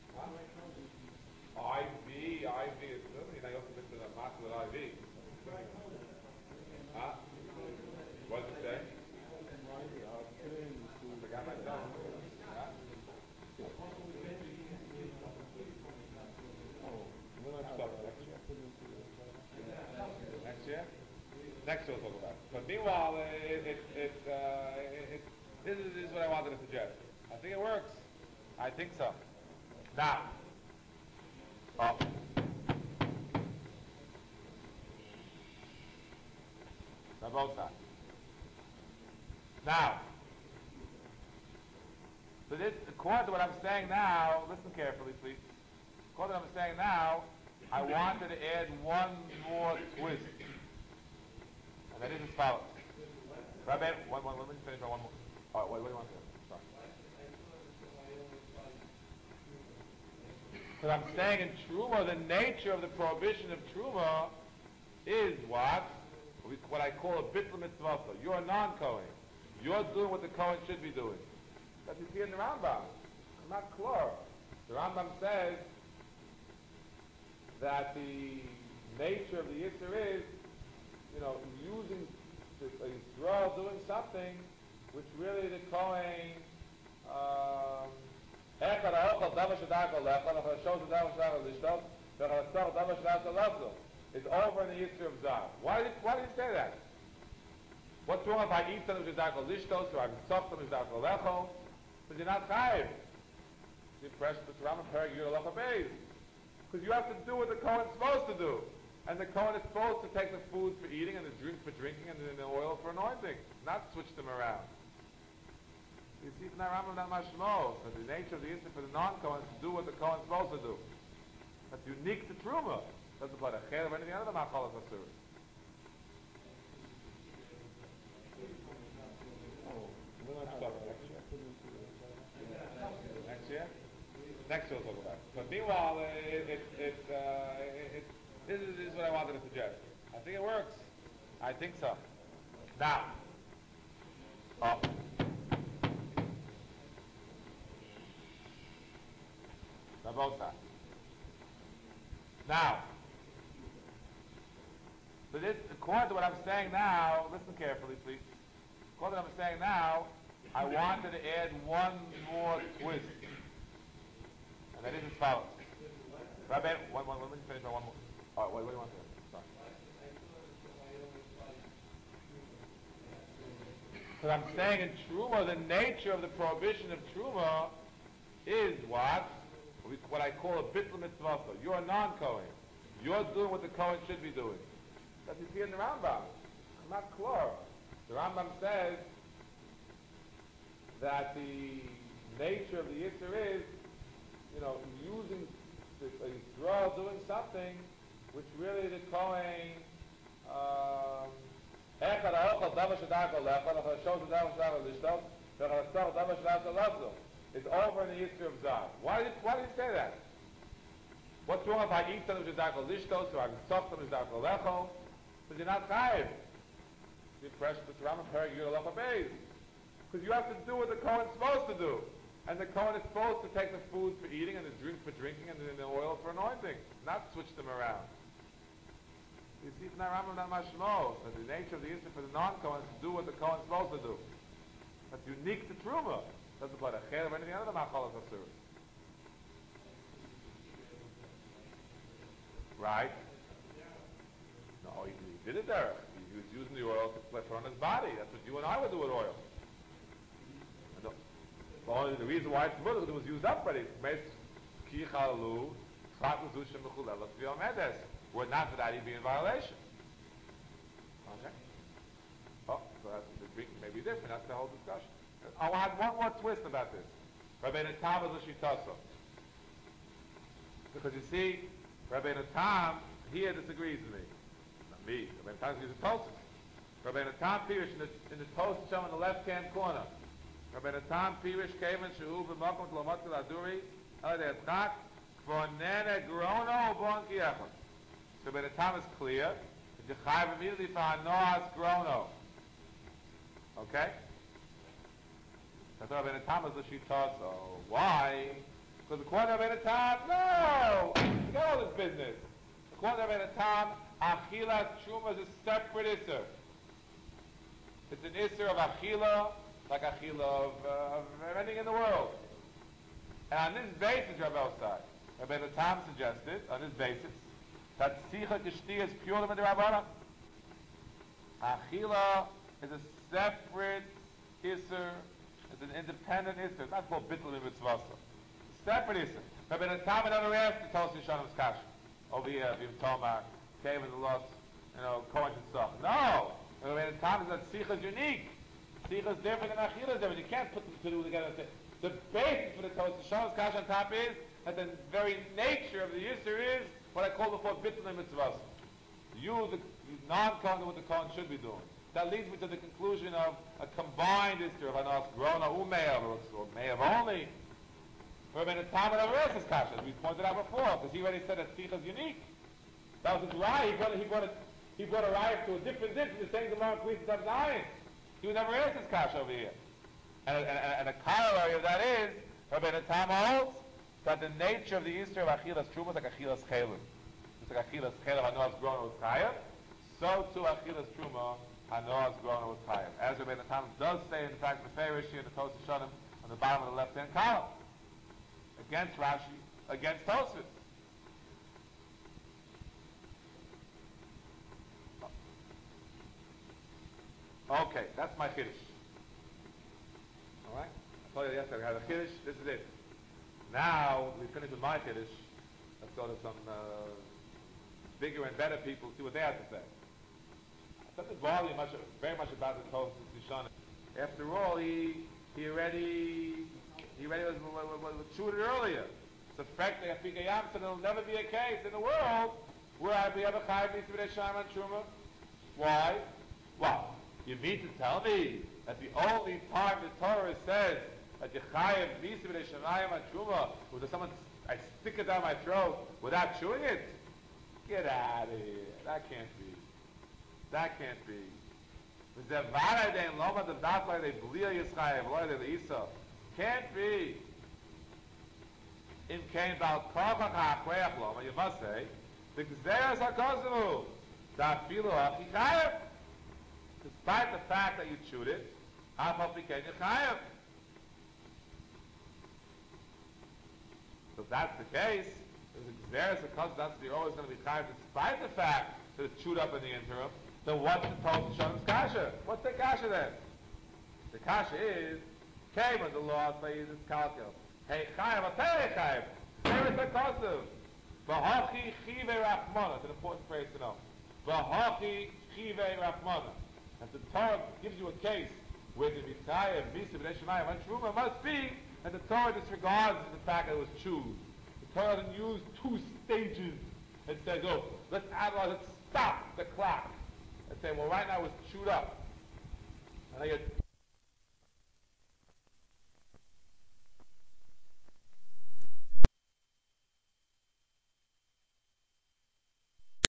Huh? IV is good. You know, you also mix it up matzah with IV. Huh? What does it say? I forgot myself. Huh? Next year? Next year we'll talk about it. But meanwhile, this is what I wanted to suggest. I think it works. I think so. Now. Oh. On both sides. Now. So this, according to what I'm saying now, listen carefully, please. According to what I'm saying now, I wanted to add one more twist. And that is as follows. Rabbi, let me finish by one more. Oh, wait, what do you want to say? Sorry. Because I'm saying in Truma, the nature of the prohibition of Truma is what? What I call a bitl mitzvah. You're a non-Kohen. You're doing what the Kohen should be doing. That's you see in the Rambam. I'm not clear. The Rambam says that the nature of the Yisr is, using a Yisrael doing something which really the Kohen it's over in the Yisr of Zav. Why did he say that? What's wrong if I eat something which is dark lishtos or I suck something which is dark lecho? Because you're not chayiv. The impression that Rambam Perek Yud Halacha Beis. Because you have to do what the Kohen is supposed to do. And the Kohen is supposed to take the food for eating and the drink for drinking and the oil for anointing, not switch them around. You see, from that Rambam, not mashmo. So the nature of the Yisr for the non-Kohen is to do what the Kohen is supposed to do. That's unique to Truma. Doesn't apply to Cher or anything other than Machalas Asur. Next year? Next year we'll talk about it. But meanwhile, this is what I wanted to suggest. I think it works. I think so. Now. Now. So this, according to what I'm saying now, listen carefully, please. According to what I'm saying now, I wanted to add one more twist. And that is as follows. Rabbi, let me finish by one more. Oh, wait, what do you want to say? Sorry. Because I'm saying in Truma, the nature of the prohibition of Truma is what? What I call a bitl mitzvah. You're a non-Kohen. You're doing what the Kohen should be doing. That's you see in the Rambam. I'm not clear. The Rambam says that the nature of the Yisr is, using a Yisrael doing something which really the Kohen it's over in the Yisr of Zav. Why did he say that? What's wrong if I eat something which is dark lishtos or I suck something which is dark lecho? Because you're not chayiv. The impression that Rambam Perek Yud Halacha Beis. Because you have to do what the Kohen is supposed to do. And the Kohen is supposed to take the food for eating and the drink for drinking and the oil for anointing, not switch them around. You see, from that Rambam, not mashmo. So the nature of the Yisr for the non-Kohen is to do what the Kohen is supposed to do. That's unique to Truma. Doesn't apply to Cher or anything other than Machalas Asur. Right? No, he did it there. He was using the oil to put on his body. That's what you and I would do with oil. Only the reason why it's mutter, it was used up already. Were not for that, he'd be in violation. Okay? Oh, so that's the Greek may be different. That's the whole discussion. I'll add one more twist about this. Rabbeinu Tam is a shitasa. Because you see, Rabbeinu Tam here disagrees with me. Not me. Rabbeinu Tam disagrees with Tosfos. Rabbeinu Tam Pirish in the Tosfos shown in the left-hand corner. Rabbeinu Tam Pirish Kavan Shehu b'makom t'lomatzil aduri el de'etzchak k'vonene grono bon kiechon. So Rabbeinu Tam is clear that you chayav immediately for hanoas grono. Okay? That's Rabbeinu Tam is the shita. So why? Because according to Rabbeinu Tam, no! Forget all this business. According to Rabbeinu Tam, achilas truma is a separate isser. It's an isser of achila, like achila of anything in the world. And on this basis, Rabbeinu Tam suggested, on this basis, that sicha kishti is purely midrabanan. Achila is a separate isser. It's an independent isser. It's not called bittul mitzvah. Separate isser. Rabbeinu Tam never asked to tell us Yishanim's kasha. Over here, Bim Tomar, cave in the lost, Kohen and stuff. No! Rabbeinu Tam is that sicha is unique. Sicha is different than achila is different. You can't put them two together. The basis for the Yishanim's kasha on top is that the very nature of the isser is what I called before bittul mitzvah. You, the non-Kohen, what the Kohen should be doing. That leads me to the conclusion of a combined history of Anos Grona Umeyav, or Meyav only. Rabbeinu Tam never asked his kasha, as we pointed out before, because he already said that Tzich is unique. That was his raya. He brought a raya to a different din, the same Gemara Krisis of Zion. He would never ask his kasha over here. And a corollary of that is, Rabbeinu Tam holds that the nature of the Easter of Achilas Truma is like Achilas Chelim. It's like Achilas Chelim, Hanoas Grona with Chayav. So too Achilas Truma, Hanoas Grona with Chayav. As Rabbeinu Tam does say in fact the Ferish here in the Tosas Shonim on the bottom of the left-hand column. Against Rashi, against Tosfos. Okay, that's my Kiddush. Alright? I told you yesterday I had a Kiddush, this is it. Now, we finish with my Kiddush. Let's go to some bigger and better people, see what they have to say. I doesn't bother you very much about the Tosfos Rishonim. After all, he already was shooted earlier. It's a fact that it'll never be a case in the world where we have a Chayav Misa B'nei Shamayim and Truma. Why? Well, you mean to tell me that the only time the Torah says that you Chayav Misa B'nei Shamayim and Truma was that I stick it down my throat without chewing it? Get out of here. That can't be. That can't be. Can't be. In Cain Bal Kovach HaAchweach Loma, you must say, the Gzeres HaKozumu, Dafilu HaChichayev. Despite the fact that you chewed it, Afal Pikein Yechayev. So if that's the case, the Gzeres HaKozumu, you're always going to be chayev, despite the fact that it's chewed up in the interim. Then what's the Tosfos Shonim's kasha? What's the kasha then? The kasha is, came when the law says it's kalkel. Hey, Chayav, I'll tell you, Chayav. There is a kosev. V'hachi chive rachmana. It's an important phrase to know. V'hachi chive rachmana. And the Torah gives you a case where the Chayav, Misa B'nei Shamayim, and Truma must be that the Torah disregards the fact that it was chewed. The Torah doesn't use two stages and says, oh, let's stop the clock. And say, well, right now it's chewed up. And now you're